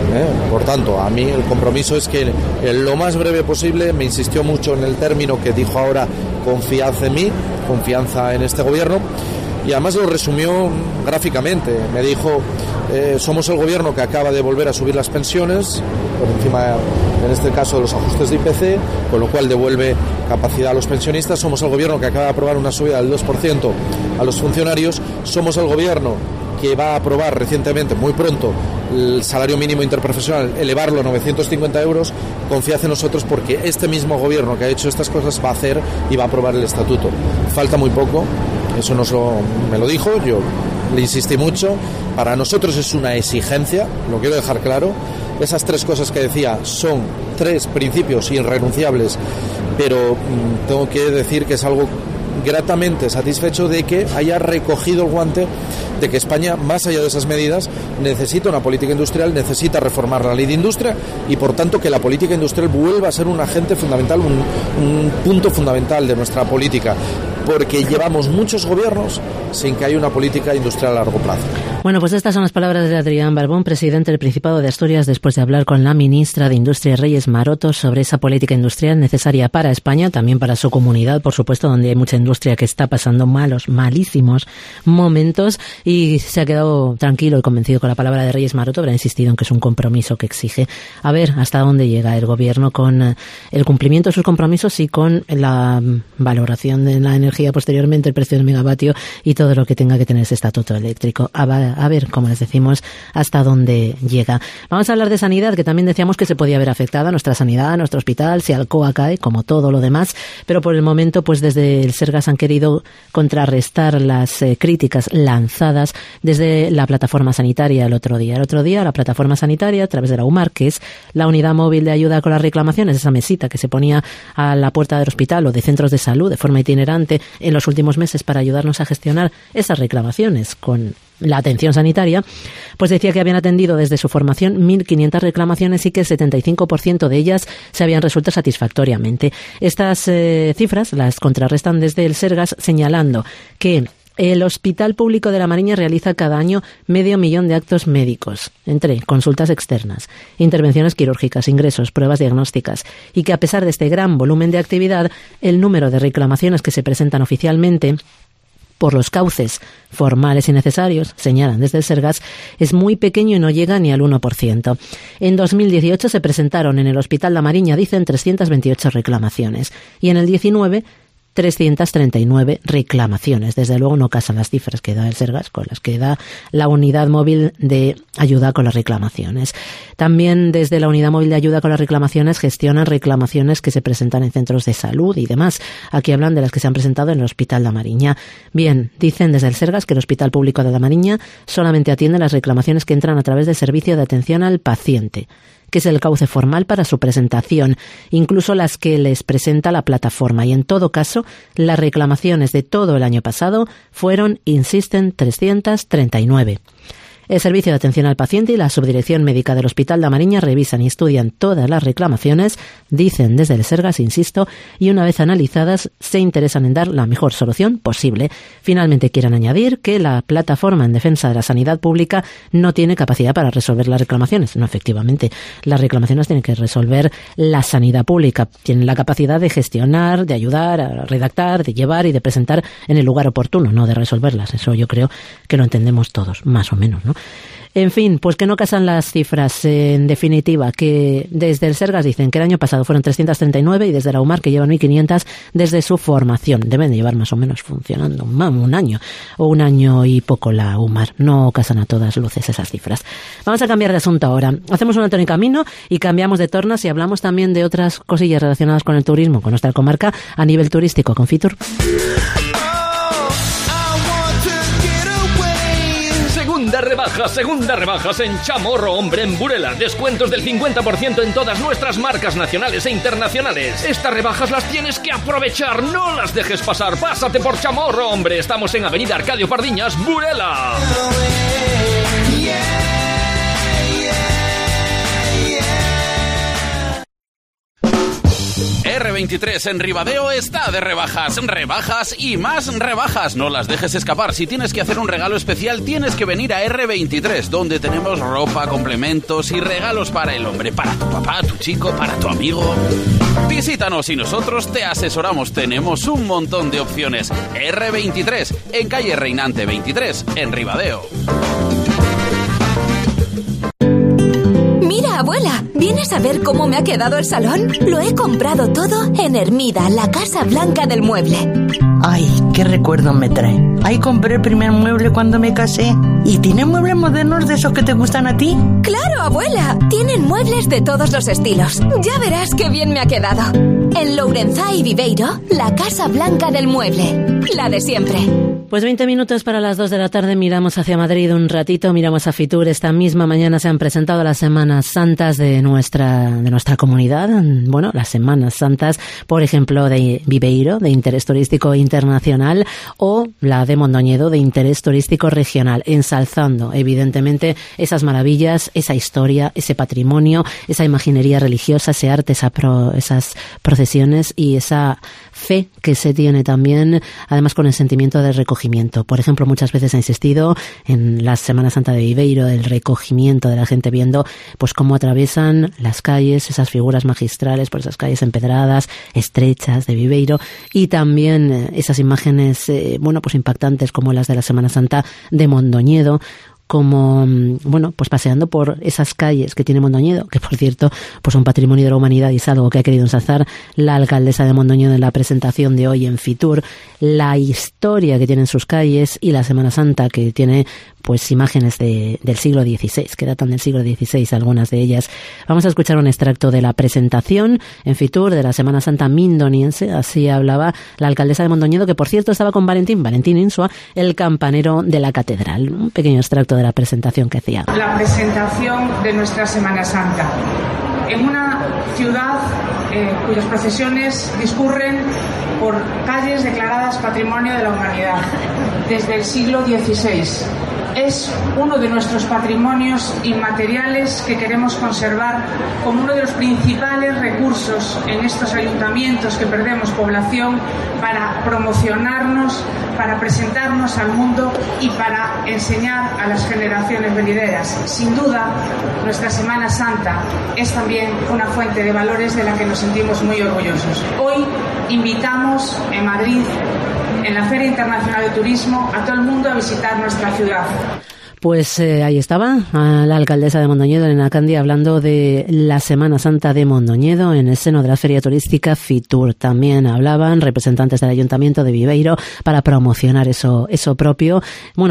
Por tanto, a mí el compromiso es que en lo más breve posible, me insistió mucho en el término que dijo ahora, confianza en mí, confianza en este gobierno, y además lo resumió gráficamente. Me dijo, somos el gobierno que acaba de volver a subir las pensiones, por encima, en este caso, de los ajustes de IPC, con lo cual devuelve capacidad a los pensionistas. Somos el gobierno que acaba de aprobar una subida del 2% a los funcionarios. Somos el gobierno que va a aprobar recientemente, muy pronto, el salario mínimo interprofesional, elevarlo a 950 euros. Confiad en nosotros, porque este mismo gobierno que ha hecho estas cosas va a hacer y va a aprobar el estatuto. Falta muy poco, eso me lo dijo, yo le insistí mucho. Para nosotros es una exigencia, lo quiero dejar claro. Esas tres cosas que decía son tres principios irrenunciables, pero tengo que decir que es algo gratamente satisfecho de que haya recogido el guante, de que España, más allá de esas medidas, necesita una política industrial, necesita reformar la ley de industria, y por tanto que la política industrial vuelva a ser un agente fundamental, un punto fundamental de nuestra política, porque llevamos muchos gobiernos sin que haya una política industrial a largo plazo. Bueno, pues estas son las palabras de Adrián Barbón, presidente del Principado de Asturias, después de hablar con la ministra de Industria, Reyes Maroto, sobre esa política industrial necesaria para España, también para su comunidad, por supuesto, donde hay mucha industria que está pasando malísimos momentos, y se ha quedado tranquilo y convencido con la palabra de Reyes Maroto, pero ha insistido en que es un compromiso que exige. A ver hasta dónde llega el gobierno con el cumplimiento de sus compromisos y con la valoración de la energía posteriormente, el precio del megavatio y todo lo que tenga que tener ese estatuto eléctrico. A ver, como les decimos, hasta dónde llega. Vamos a hablar de sanidad, que también decíamos que se podía ver afectada nuestra sanidad, nuestro hospital, si Alcoa cae, como todo lo demás, pero por el momento, pues desde el Sergas han querido contrarrestar las críticas lanzadas desde la plataforma sanitaria el otro día. El otro día la plataforma sanitaria, a través de la UMAR, que es la unidad móvil de ayuda con las reclamaciones, esa mesita que se ponía a la puerta del hospital o de centros de salud de forma itinerante en los últimos meses para ayudarnos a gestionar esas reclamaciones con la atención sanitaria, pues decía que habían atendido desde su formación 1.500 reclamaciones y que el 75% de ellas se habían resuelto satisfactoriamente. Estas cifras las contrarrestan desde el Sergas, señalando que el Hospital Público de la Mariña realiza cada año 500.000 de actos médicos, entre consultas externas, intervenciones quirúrgicas, ingresos, pruebas diagnósticas, y que a pesar de este gran volumen de actividad, el número de reclamaciones que se presentan oficialmente por los cauces formales y necesarios, señalan desde el Sergas, es muy pequeño y no llega ni al 1%. En 2018 se presentaron en el Hospital La Mariña, dicen, 328 reclamaciones, y en el 19 339 reclamaciones. Desde luego no casan las cifras que da el Sergas con las que da la unidad móvil de ayuda con las reclamaciones. También desde la unidad móvil de ayuda con las reclamaciones gestionan reclamaciones que se presentan en centros de salud y demás. Aquí hablan de las que se han presentado en el Hospital La Mariña. Bien, dicen desde el Sergas que el Hospital Público de La Mariña solamente atiende las reclamaciones que entran a través del servicio de atención al paciente, que es el cauce formal para su presentación, incluso las que les presenta la plataforma. Y en todo caso, las reclamaciones de todo el año pasado fueron, insisten, 339. El Servicio de Atención al Paciente y la Subdirección Médica del Hospital La Mariña revisan y estudian todas las reclamaciones, dicen desde el Sergas, insisto, y una vez analizadas se interesan en dar la mejor solución posible. Finalmente quieren añadir que la plataforma en defensa de la sanidad pública no tiene capacidad para resolver las reclamaciones. No, efectivamente, las reclamaciones tienen que resolver la sanidad pública. Tienen la capacidad de gestionar, de ayudar, a redactar, de llevar y de presentar en el lugar oportuno, no de resolverlas. Eso yo creo que lo entendemos todos, más o menos, ¿no? En fin, pues que no casan las cifras. En definitiva, que desde el Sergas dicen que el año pasado fueron 339 y desde la UMAR que llevan 1.500 desde su formación. Deben de llevar más o menos funcionando un año o un año y poco la UMAR. No casan a todas luces esas cifras. Vamos a cambiar de asunto ahora. Hacemos un alto en el camino y cambiamos de tornas y hablamos también de otras cosillas relacionadas con el turismo, con nuestra comarca a nivel turístico, con Fitur. Segunda rebajas en Chamorro, hombre, en Burela. Descuentos del 50% en todas nuestras marcas nacionales e internacionales. Estas rebajas las tienes que aprovechar, no las dejes pasar. Pásate por Chamorro, hombre. Estamos en Avenida Arcadio Pardiñas, Burela. R23 en Ribadeo está de rebajas, rebajas y más rebajas. No las dejes escapar. Si tienes que hacer un regalo especial, tienes que venir a R23, donde tenemos ropa, complementos y regalos para el hombre, para tu papá, tu chico, para tu amigo. Visítanos y nosotros te asesoramos. Tenemos un montón de opciones. R23 en calle Reinante 23 en Ribadeo. Mira, abuela, ¿vienes a ver cómo me ha quedado el salón? Lo he comprado todo en Hermida, la Casa Blanca del Mueble. Ay, qué recuerdo me trae. Ahí compré el primer mueble cuando me casé. ¿Y tienen muebles modernos de esos que te gustan a ti? ¡Claro, abuela! Tienen muebles de todos los estilos. Ya verás qué bien me ha quedado. En Lourenzá y Viveiro, la Casa Blanca del Mueble. La de siempre. Pues 20 minutos para las 2 de la tarde, miramos hacia Madrid un ratito, miramos a Fitur. Esta misma mañana se han presentado las Semanas Santas de nuestra comunidad. Bueno, las Semanas Santas, por ejemplo, de Viveiro, de interés turístico internacional, o la de Mondoñedo, de interés turístico regional, ensalzando, evidentemente, esas maravillas, esa historia, ese patrimonio, esa imaginería religiosa, ese arte, esas procesiones y esa fe que se tiene también, además con el sentimiento de recogimiento. Por ejemplo, muchas veces ha insistido en la Semana Santa de Viveiro, el recogimiento de la gente viendo pues cómo atraviesan las calles, esas figuras magistrales por esas calles empedradas, estrechas de Viveiro, y también esas imágenes, pues impactantes como las de la Semana Santa de Mondoñedo, como, pues paseando por esas calles que tiene Mondoñedo, que por cierto, pues son patrimonio de la humanidad y es algo que ha querido ensalzar la alcaldesa de Mondoñedo en la presentación de hoy en Fitur, la historia que tienen sus calles y la Semana Santa que tiene pues imágenes del siglo XVI, que datan del siglo XVI, algunas de ellas. Vamos a escuchar un extracto de la presentación en Fitur de la Semana Santa mindoniense, así hablaba la alcaldesa de Mondoñedo, que por cierto estaba con Valentín Insua, el campanero de la catedral. Un pequeño extracto de la presentación que hacía. La presentación de nuestra Semana Santa en una ciudad cuyas procesiones discurren por calles declaradas Patrimonio de la Humanidad desde el siglo XVI. Es uno de nuestros patrimonios inmateriales que queremos conservar como uno de los principales recursos en estos ayuntamientos que perdemos población para promocionarnos, para presentarnos al mundo y para enseñar a las generaciones venideras. Sin duda, nuestra Semana Santa es también una fuente de valores de la que nos sentimos muy orgullosos. Hoy invitamos en Madrid, en la Feria Internacional de Turismo, a todo el mundo a visitar nuestra ciudad. Pues ahí estaba la alcaldesa de Mondoñedo, Elena Candi, hablando de la Semana Santa de Mondoñedo en el seno de la Feria Turística Fitur. También hablaban representantes del Ayuntamiento de Viveiro para promocionar eso propio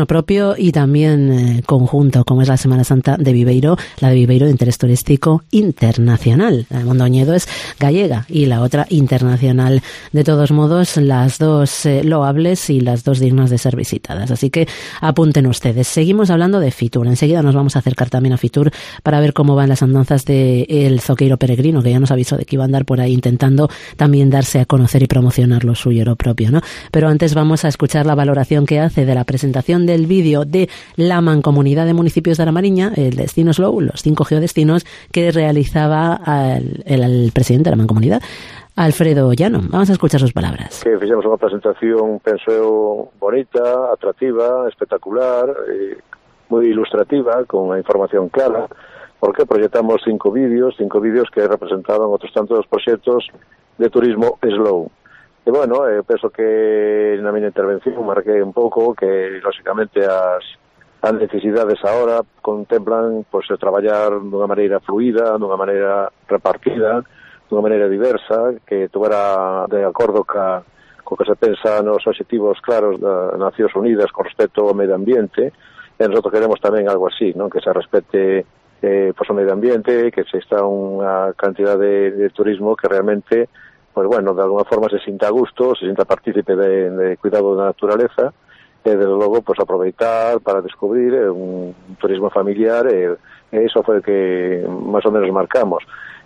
y también conjunto, como es la Semana Santa de Viveiro, la de Viveiro de interés turístico internacional. La de Mondoñedo es gallega y la otra internacional. De todos modos, las dos loables y las dos dignas de ser visitadas. Así que apunten ustedes. Seguimos hablando de Fitur. Enseguida nos vamos a acercar también a Fitur para ver cómo van las andanzas del Zoqueiro Peregrino, que ya nos avisó de que iba a andar por ahí intentando también darse a conocer y promocionar lo suyo, lo propio, ¿no? Pero antes vamos a escuchar la valoración que hace de la presentación del vídeo de la Mancomunidad de Municipios de la Mariña, el Destino Slow, los 5 geodestinos que realizaba el presidente de la Mancomunidad, Alfredo Llano. Vamos a escuchar sus palabras. Que fixemos unha presentación, penso eu, bonita, atractiva, espectacular, moi ilustrativa, con a información clara, porque proyectamos 5 vídeos que representaban outros tantos proxectos de turismo slow. E, penso que na miña intervención marquei un pouco que, lóxicamente, as as necesidades ahora contemplan pois traballar dunha maneira fluida, dunha maneira repartida, dunha maneira diversa, que tuvera de acordo co que se pensa nos obxectivos claros das Nacións Unidas con respecto ao medio ambiente, e nosotros queremos tamén algo así, non? Que se respete pois o medio ambiente, que se está unha cantidad de turismo que realmente, pues bueno, de alguna forma se sinta a gusto, se sinta partícipe de cuidado da naturaleza, e desde logo pues aproveitar para descubrir un turismo familiar, e iso foi o que máis ou menos marcamos.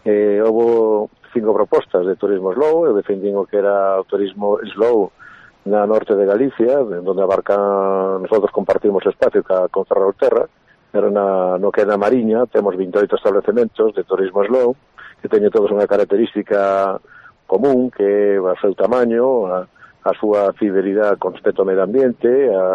Houve 5 propostas de turismo slow, eu defendín o que era o turismo slow na norte de Galicia, donde abarcan, nosotros compartimos espacio con Ferrolterra, pero no que é na Mariña temos 28 establecementos de turismo slow, que teñen todos unha característica común, que é o seu tamaño, a súa fidelidade con respecto ao medio ambiente,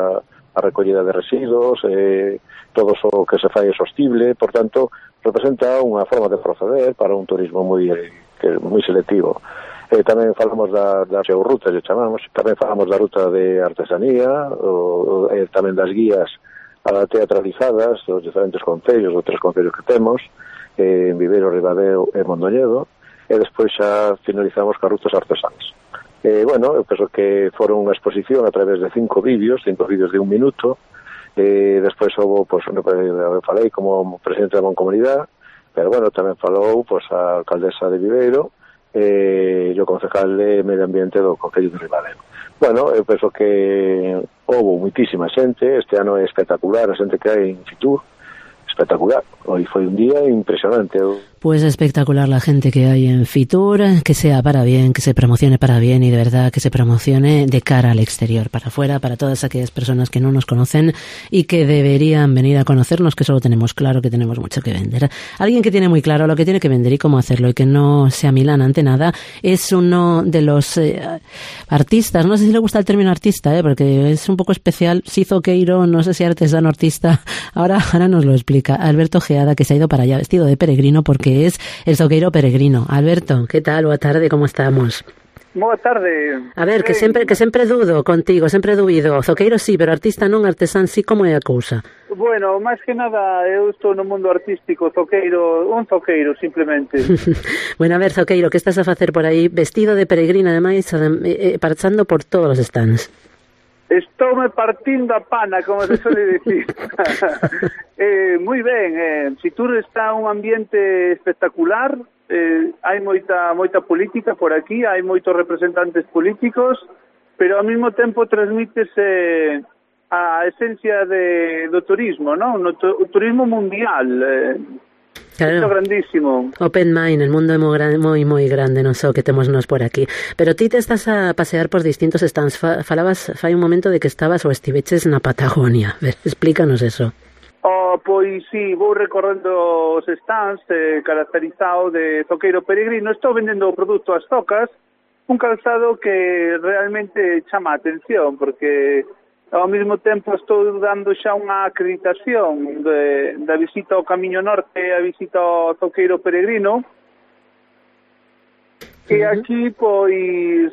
a recollida de residuos, todo o que se fai é sostible, por tanto, representa unha forma de proceder para un turismo moi selectivo. Tamén falamos das georrutas, chamamos, tamén falamos da ruta de artesanía, tamén das guías teatralizadas dos diferentes concellos, os 3 concellos que temos, en Viveiro, Ribadeo e Mondoñedo, e despois xa finalizamos con rutas artesanas. Bueno, eu penso que foron unha exposición a través de 5 vídeos de 1 minuto, despois houve, pues, falei como presidente da Mancomunidade, pero bueno, tamén falou pues, a alcaldesa de Viveiro e o concejal de Medio Ambiente do Concello de Ribadeo. Bueno, eu penso que houve muitísima xente, este ano é espectacular a xente que hai en Fitur, espectacular, hoy foi un día impresionante. Pues espectacular la gente que hay en Fitur, que sea para bien, que se promocione para bien y de verdad que se promocione de cara al exterior, para afuera, para todas aquellas personas que no nos conocen y que deberían venir a conocernos, que solo tenemos claro que tenemos mucho que vender. Alguien que tiene muy claro lo que tiene que vender y cómo hacerlo y que no se amilana ante nada es uno de los artistas, no sé si le gusta el término artista, porque es un poco especial, sí, zoqueiro, no sé si artesano artista, ahora nos lo explica Alberto Geada, que se ha ido para allá vestido de peregrino porque es el zoqueiro peregrino. Alberto, ¿qué tal? Boa tarde, ¿cómo estamos? Boa tarde. A ver, que sempre dudo contigo, sempre dubido. Zoqueiro sí, pero artista non, artesán sí, como é a cousa? Bueno, máis que nada, eu estou no mundo artístico, zoqueiro, un zoqueiro, simplemente. Bueno, a ver, zoqueiro, que estás a facer por aí vestido de peregrino, ademais, pasando por todos os stands? Estoume partindo a pana, como se suele decir. Moi ben, Fitur está un ambiente espectacular, hai moita política por aquí, hai moitos representantes políticos, pero ao mesmo tempo transmítese a esencia do turismo, non? O turismo mundial, claro. Isto grandísimo. Open mind, el mundo é moi grande, non só que témonos por aquí. Pero ti te estás a pasear por distintos stands. Falabas fai un momento de que estabas ou estiveches na Patagonia. A ver, explícanos eso. Pois sí, vou recorrendo os stands caracterizado de zoqueiro peregrino. Estou vendendo o produto ás zocas, un calzado que realmente chama a atención, porque ao mesmo tempo estou dando xa unha acreditación da visita ao Camiño Norte e a visita ao zoqueiro peregrino. E aquí, pois,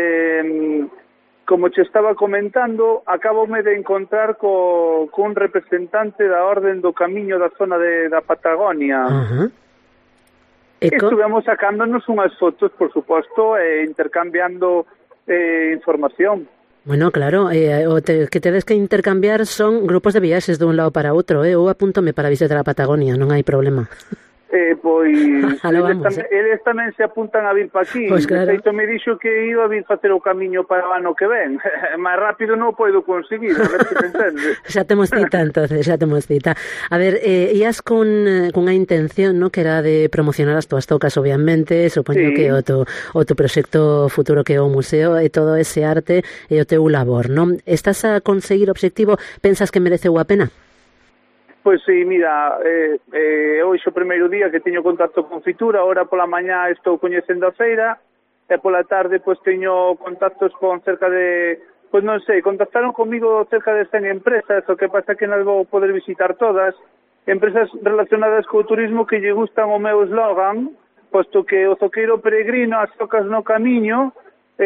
como che estaba comentando, acabome de encontrar con representante da Orden do Camiño da zona da Patagonia. Estuvemos sacándonos unhas fotos, por suposto, e intercambiando información. Bueno, claro, que tedes que intercambiar son grupos de viaxes dun lado para outro, eu apúntome para visitar a Patagonia, non hai problema. Pois eles tamén se apuntan a vir para aquí. Pues claro. De feito me dixo que iba a vir facer o camiño para o ano que ven. Máis rápido non podo conseguir, a ver se te entende. Xa temos cita, entonces, xa temos cita. A ver, ías cunha intención, ¿no?, que era de promocionar as túas tocas, obviamente, supoño que o teu proxecto futuro que é o museo e todo ese arte e o teu labor, non? Estás a conseguir o obxectivo? Pensas que mereceu a pena? Pois sí, mira, hoxe o primeiro día que teño contacto con Fitur, ahora pola mañá estou coñecendo a feira, e pola tarde pois teño contactos con cerca de, pois non sei, contactaron comigo cerca de 100 empresas, o que pasa que non vou poder visitar todas, empresas relacionadas co turismo que lle gustan o meu eslogan, posto que o zoqueiro peregrino, as zocas no camiño,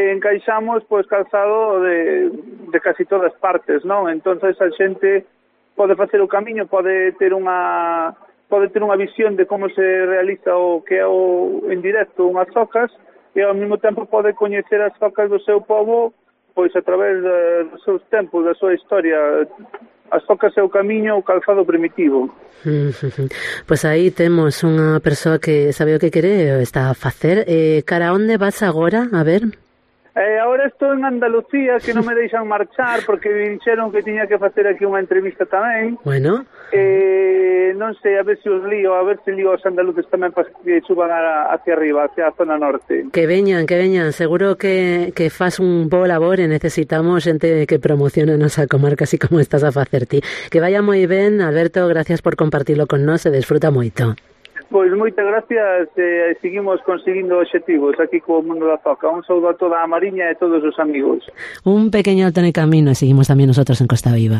encaixamos pois calzado de casi todas partes, non? Entonces a xente pode facer o camiño, pode ter unha visión de como se realiza o que é o en directo unhas focas, e ao mesmo tempo pode coñecer as focas do seu povo pois a través dos seus tempos, da súa historia. As focas é o camiño, o calzado primitivo. Pois aí temos unha persoa que sabe o que quere, está a facer. Cara, onde vas agora? A ver... Ahora estou en Andalucía, que non me deixan marchar porque me dixeron que tiña que facer aquí unha entrevista tamén. Bueno. Non sei, a ver se os lío, a ver se lío os andaluces tamén para que suban hacia arriba, hacia a zona norte. Que veñan, seguro que fas un bo labor e necesitamos xente que promocione a nosa comarca así como estás a facer ti. Que vaya moi ben, Alberto, gracias por compartilo con nós e desfruta moito. Pois moitas gracias, seguimos conseguindo obxectivos aquí co Mundo da Foca. Un saúdo a toda a Mariña e todos os amigos. Un pequeño alto en el camino e seguimos tamén nosotros en Costa Viva.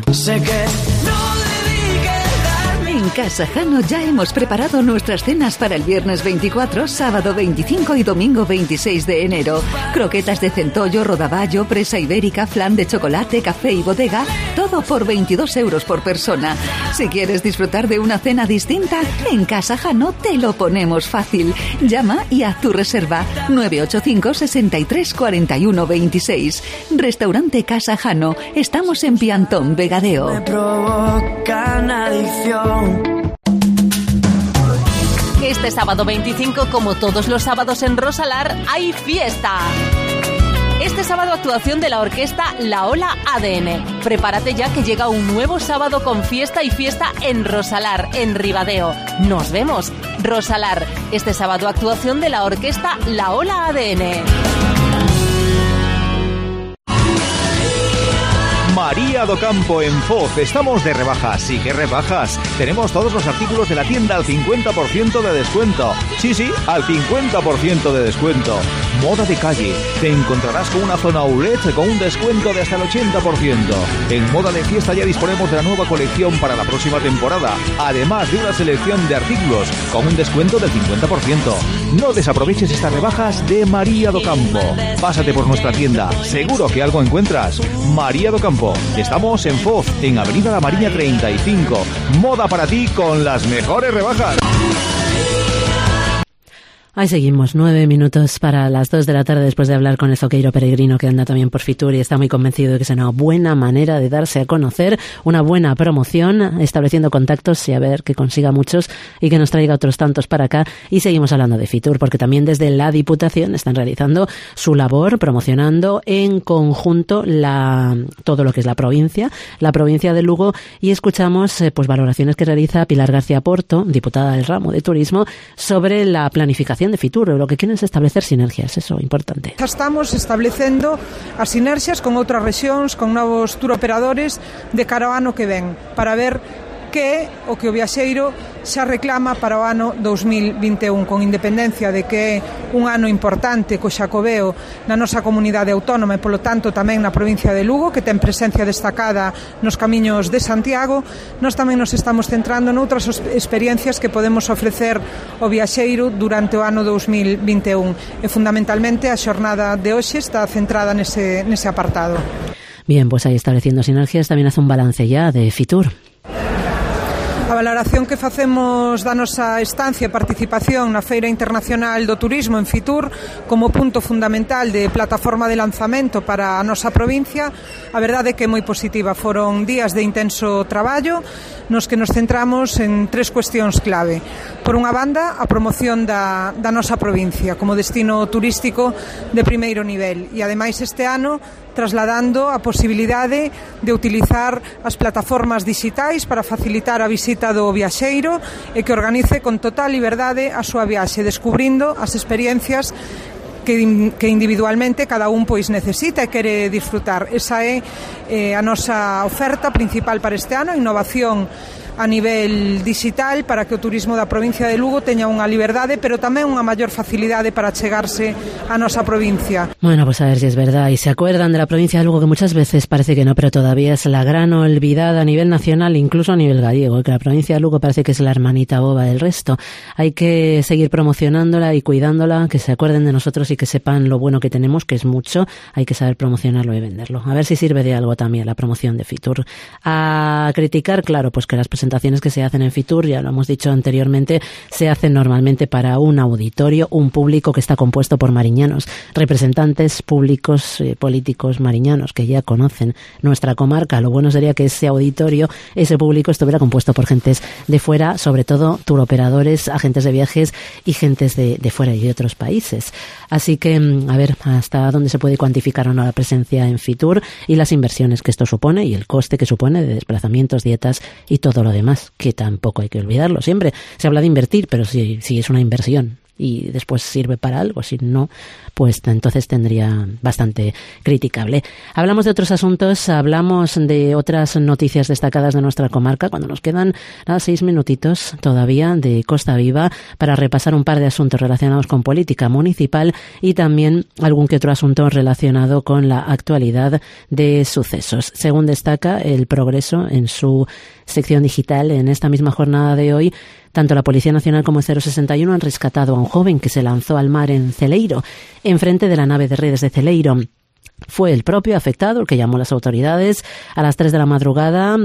En Casa Jano ya hemos preparado nuestras cenas para el viernes 24, sábado 25 y domingo 26 de enero. Croquetas de centollo, rodaballo, presa ibérica, flan de chocolate, café y bodega, todo por 22 euros por persona. Si quieres disfrutar de una cena distinta, en Casa Jano te lo ponemos fácil. Llama y haz tu reserva 985 63 41 26. Restaurante Casa Jano. Estamos en Piantón, Vegadeo. Me provocan adicción. Este sábado 25, como todos los sábados en Rosalar, hay fiesta. Este sábado actuación de la orquesta La Ola ADN. Prepárate ya que llega un nuevo sábado con fiesta y fiesta en Rosalar, en Ribadeo. Nos vemos. Rosalar. Este sábado actuación de la orquesta La Ola ADN. María do Campo en Foz. Estamos de rebajas. Sí, que rebajas. Tenemos todos los artículos de la tienda al 50% de descuento. Sí, al 50% de descuento. Moda de calle. Te encontrarás con una zona outlet con un descuento de hasta el 80%. En moda de fiesta ya disponemos de la nueva colección para la próxima temporada, además de una selección de artículos con un descuento del 50%. No desaproveches estas rebajas de María do Campo. Pásate por nuestra tienda. Seguro que algo encuentras. María do Campo. Estamos en Foz, en Avenida La Mariña 35. Moda para ti con las mejores rebajas. Ahí seguimos, 9 minutos para las 2 de la tarde después de hablar con el zoqueiro peregrino que anda también por Fitur y está muy convencido de que es una buena manera de darse a conocer, una buena promoción, estableciendo contactos y a ver que consiga muchos y que nos traiga otros tantos para acá. Y seguimos hablando de Fitur porque también desde la Diputación están realizando su labor promocionando en conjunto todo lo que es la provincia de Lugo, y escuchamos pues valoraciones que realiza Pilar García Porto, diputada del ramo de turismo, sobre la planificación de Fitur. Lo que quieren es establecer sinergias, eso importante. Estamos establecendo as sinerxias con outras rexións, con novos tour operadores de cara ao ano que ven, para ver que é o que o viaxeiro xa reclama para o ano 2021, con independencia de que é un ano importante co Xacobeo na nosa comunidade autónoma e polo tanto tamén na provincia de Lugo, que ten presencia destacada nos camiños de Santiago. Nós tamén nos estamos centrando noutras experiencias que podemos ofrecer ao viaxeiro durante o ano 2021 e fundamentalmente a xornada de hoxe está centrada nese apartado. Bien, pues ahí estableciendo sinergias tamén hace un balance ya de Fitur. A valoración que facemos da nosa estancia e participación na Feira Internacional do Turismo en Fitur como punto fundamental de plataforma de lanzamento para a nosa provincia, a verdade é que é moi positiva. Foron días de intenso traballo nos que nos centramos en tres cuestións clave. Por unha banda, a promoción da nosa provincia como destino turístico de primeiro nivel e ademais este ano trasladando a posibilidade de utilizar as plataformas digitais para facilitar a visita do viaxeiro e que organice con total liberdade a súa viaxe, descubrindo as experiencias que individualmente cada un pois necesita e quere disfrutar. Esa é a nosa oferta principal para este ano, innovación a nivel digital para que o turismo da provincia de Lugo teña unha liberdade, pero tamén unha maior facilidade para chegarse a nosa provincia. Bueno, pues a ver si es verdad. Y se acuerdan de la provincia de Lugo, que muchas veces parece que no, pero todavía es la gran olvidada a nivel nacional, incluso a nivel gallego, que la provincia de Lugo parece que es la hermanita boba del resto. Hay que seguir promocionándola y cuidándola, que se acuerden de nosotros y que sepan lo bueno que tenemos, que es mucho, hay que saber promocionarlo y venderlo. A ver si sirve de algo también la promoción de Fitur. A criticar, claro, pues que las presentaciones que se hacen en Fitur, ya lo hemos dicho anteriormente, se hacen normalmente para un auditorio, un público que está compuesto por mariñanos, representantes públicos, políticos mariñanos que ya conocen nuestra comarca. Lo bueno sería que ese auditorio, ese público estuviera compuesto por gentes de fuera, sobre todo turoperadores, agentes de viajes y gentes de fuera y de otros países. Así que, a ver hasta dónde se puede cuantificar o no la presencia en Fitur y las inversiones que esto supone y el coste que supone de desplazamientos, dietas y todo lo demás, que tampoco hay que olvidarlo. Siempre se habla de invertir, pero si es una inversión y después sirve para algo, si no, pues entonces tendría bastante criticable. Hablamos de otros asuntos, hablamos de otras noticias destacadas de nuestra comarca, cuando nos quedan 6 minutitos todavía de Costa Viva para repasar un par de asuntos relacionados con política municipal y también algún que otro asunto relacionado con la actualidad de sucesos. Según destaca El Progreso en su sección digital, en esta misma jornada de hoy, tanto la Policía Nacional como el 061 han rescatado a un joven que se lanzó al mar en Celeiro, enfrente de la nave de redes de Celeiro. Fue el propio afectado el que llamó a las autoridades a las 3 de la madrugada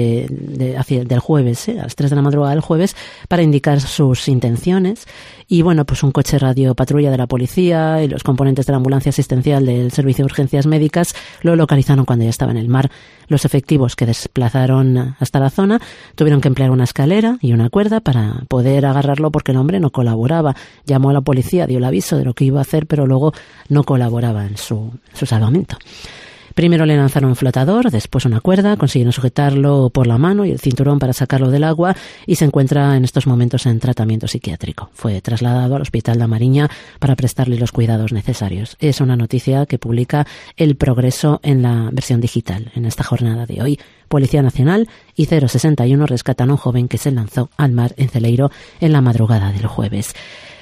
del jueves, a las 3 de la madrugada del jueves, para indicar sus intenciones. Y bueno, pues un coche radio patrulla de la policía y los componentes de la ambulancia asistencial del Servicio de Urgencias Médicas lo localizaron cuando ya estaba en el mar. Los efectivos que desplazaron hasta la zona tuvieron que emplear una escalera y una cuerda para poder agarrarlo porque el hombre no colaboraba. Llamó a la policía, dio el aviso de lo que iba a hacer, pero luego no colaboraba en su salvamento. Primero le lanzaron un flotador, después una cuerda, consiguieron sujetarlo por la mano y el cinturón para sacarlo del agua y se encuentra en estos momentos en tratamiento psiquiátrico. Fue trasladado al Hospital da Mariña para prestarle los cuidados necesarios. Es una noticia que publica El Progreso en la versión digital en esta jornada de hoy. Policía Nacional y 061 rescatan a un joven que se lanzó al mar en Celeiro en la madrugada del jueves.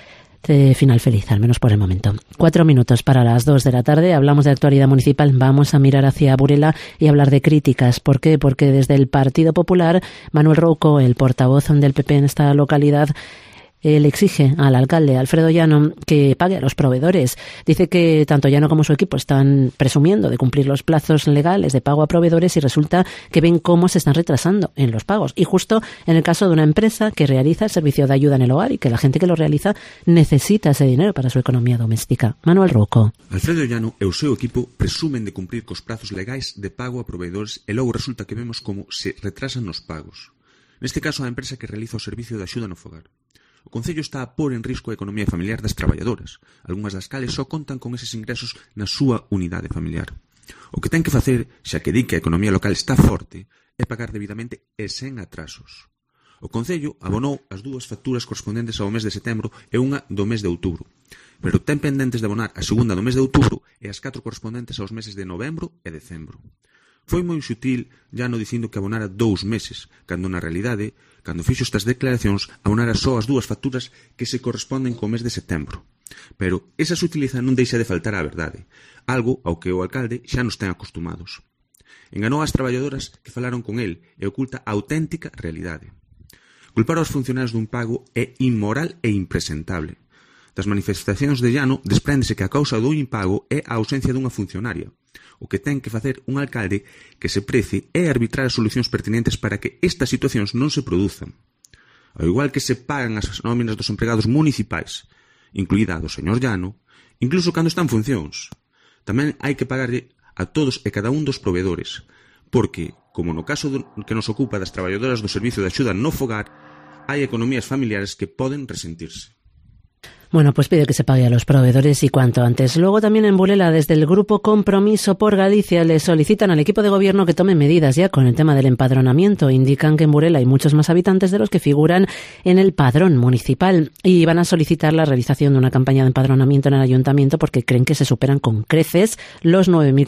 Final feliz, al menos por el momento. 4 minutos para las 2 de la tarde. Hablamos de actualidad municipal. Vamos a mirar hacia Burela y hablar de críticas. ¿Por qué? Porque desde el Partido Popular, Manuel Rouco, el portavoz del PP en esta localidad, él exige al alcalde Alfredo Llano que pague a los proveedores. Dice que tanto Llano como su equipo están presumiendo de cumplir los plazos legales de pago a proveedores y resulta que ven cómo se están retrasando en los pagos. Y justo en el caso de una empresa que realiza el servicio de ayuda en el hogar y que la gente que lo realiza necesita ese dinero para su economía doméstica. Manuel Rouco. Alfredo Llano e o seu equipo presumen de cumplir cos plazos legais de pago a proveedores e logo resulta que vemos como se retrasan os pagos. Neste caso, a empresa que realiza o servicio de axuda no fogar. O Concello está a pôr en risco a economía familiar das traballadoras, algunhas das cales só contan con eses ingresos na súa unidade familiar. O que ten que facer, xa que di que a economía local está forte, é pagar debidamente e sen atrasos. O Concello abonou as 2 facturas correspondentes ao mes de setembro e unha do mes de outubro, pero ten pendentes de abonar a segunda do mes de outubro e as 4 correspondentes aos meses de novembro e decembro. Foi moi sutil Llano dicindo que abonara 2 meses, cando na realidade, cando fixo estas declaracións, abonara só as 2 facturas que se corresponden co mes de setembro. Pero esa sutileza non deixa de faltar á verdade, algo ao que o alcalde xa nos ten acostumados. Enganou ás traballadoras que falaron con el e oculta a auténtica realidade. Culpar aos funcionarios dun pago é inmoral e impresentable. Das manifestacións de Llano despréndese que a causa do impago é a ausencia dunha funcionaria. O que ten que facer un alcalde que se prece é arbitrar as solucións pertinentes para que estas situacións non se produzan. Ao igual que se pagan as nóminas dos empregados municipais, incluída a do señor Llano, incluso cando están en funcións. Tamén hai que pagarlle a todos e cada un dos proveedores, porque, como no caso que nos ocupa das traballadoras do servicio de axuda no fogar, hai economías familiares que poden resentirse. Bueno, pues pide que se pague a los proveedores y cuanto antes. Luego también en Burela, desde el Grupo Compromiso por Galicia, le solicitan al equipo de gobierno que tome medidas ya con el tema del empadronamiento. Indican que en Burela hay muchos más habitantes de los que figuran en el padrón municipal y van a solicitar la realización de una campaña de empadronamiento en el ayuntamiento porque creen que se superan con creces los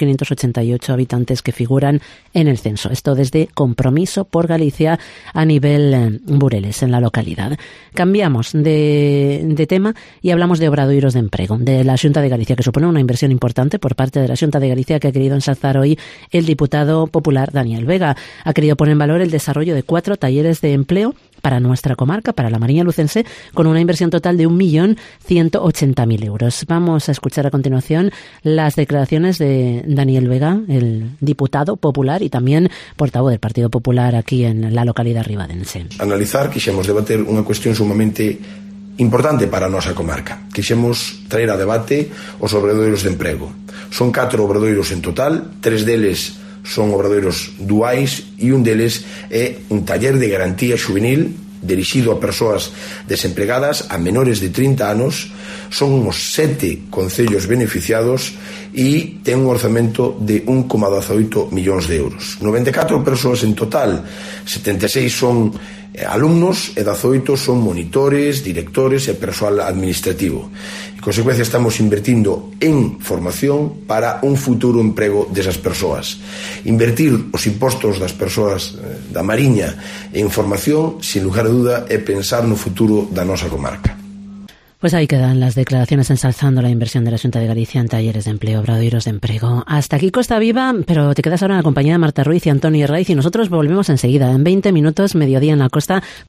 9.588 habitantes que figuran en el censo. Esto desde Compromiso por Galicia a nivel Bureles, en la localidad. Cambiamos de tema y hablamos de obradoiros de emprego de la Xunta de Galicia, que supone una inversión importante por parte de la Xunta de Galicia, que ha querido ensalzar hoy el diputado popular Daniel Vega. Ha querido poner en valor el desarrollo de 4 talleres de empleo para nuestra comarca, para la Mariña Lucense, con una inversión total de 1.180.000 euros. Vamos a escuchar a continuación las declaraciones de Daniel Vega, el diputado popular y también portavoz del Partido Popular aquí en la localidad ribadense. Analizar, quixemos debater unha cuestión sumamente importante para a nosa comarca. Quixemos traer a debate os obradoiros de emprego. Son 4 obradoiros en total, 3 deles son obradoiros duais e un deles é un taller de garantía xuvenil dirixido a persoas desempregadas a menores de 30 anos. Son uns 7 concellos beneficiados e ten un orzamento de 1,18 millóns de euros. 94 persoas en total, 76 son alumnos e 18 son monitores, directores e persoal administrativo. En consecuencia, estamos invertindo en formación para un futuro emprego desas persoas. Invertir os impostos das persoas da Mariña en formación, sin lugar a duda, é pensar no futuro da nosa comarca. Pues ahí quedan las declaraciones ensalzando la inversión de la Xunta de Galicia en talleres de empleo, obradoiros de emprego. Hasta aquí Costa Viva, pero te quedas ahora en la compañía de Marta Ruiz y Antonio Raiz y nosotros volvemos enseguida, en 20 minutos, mediodía en la costa,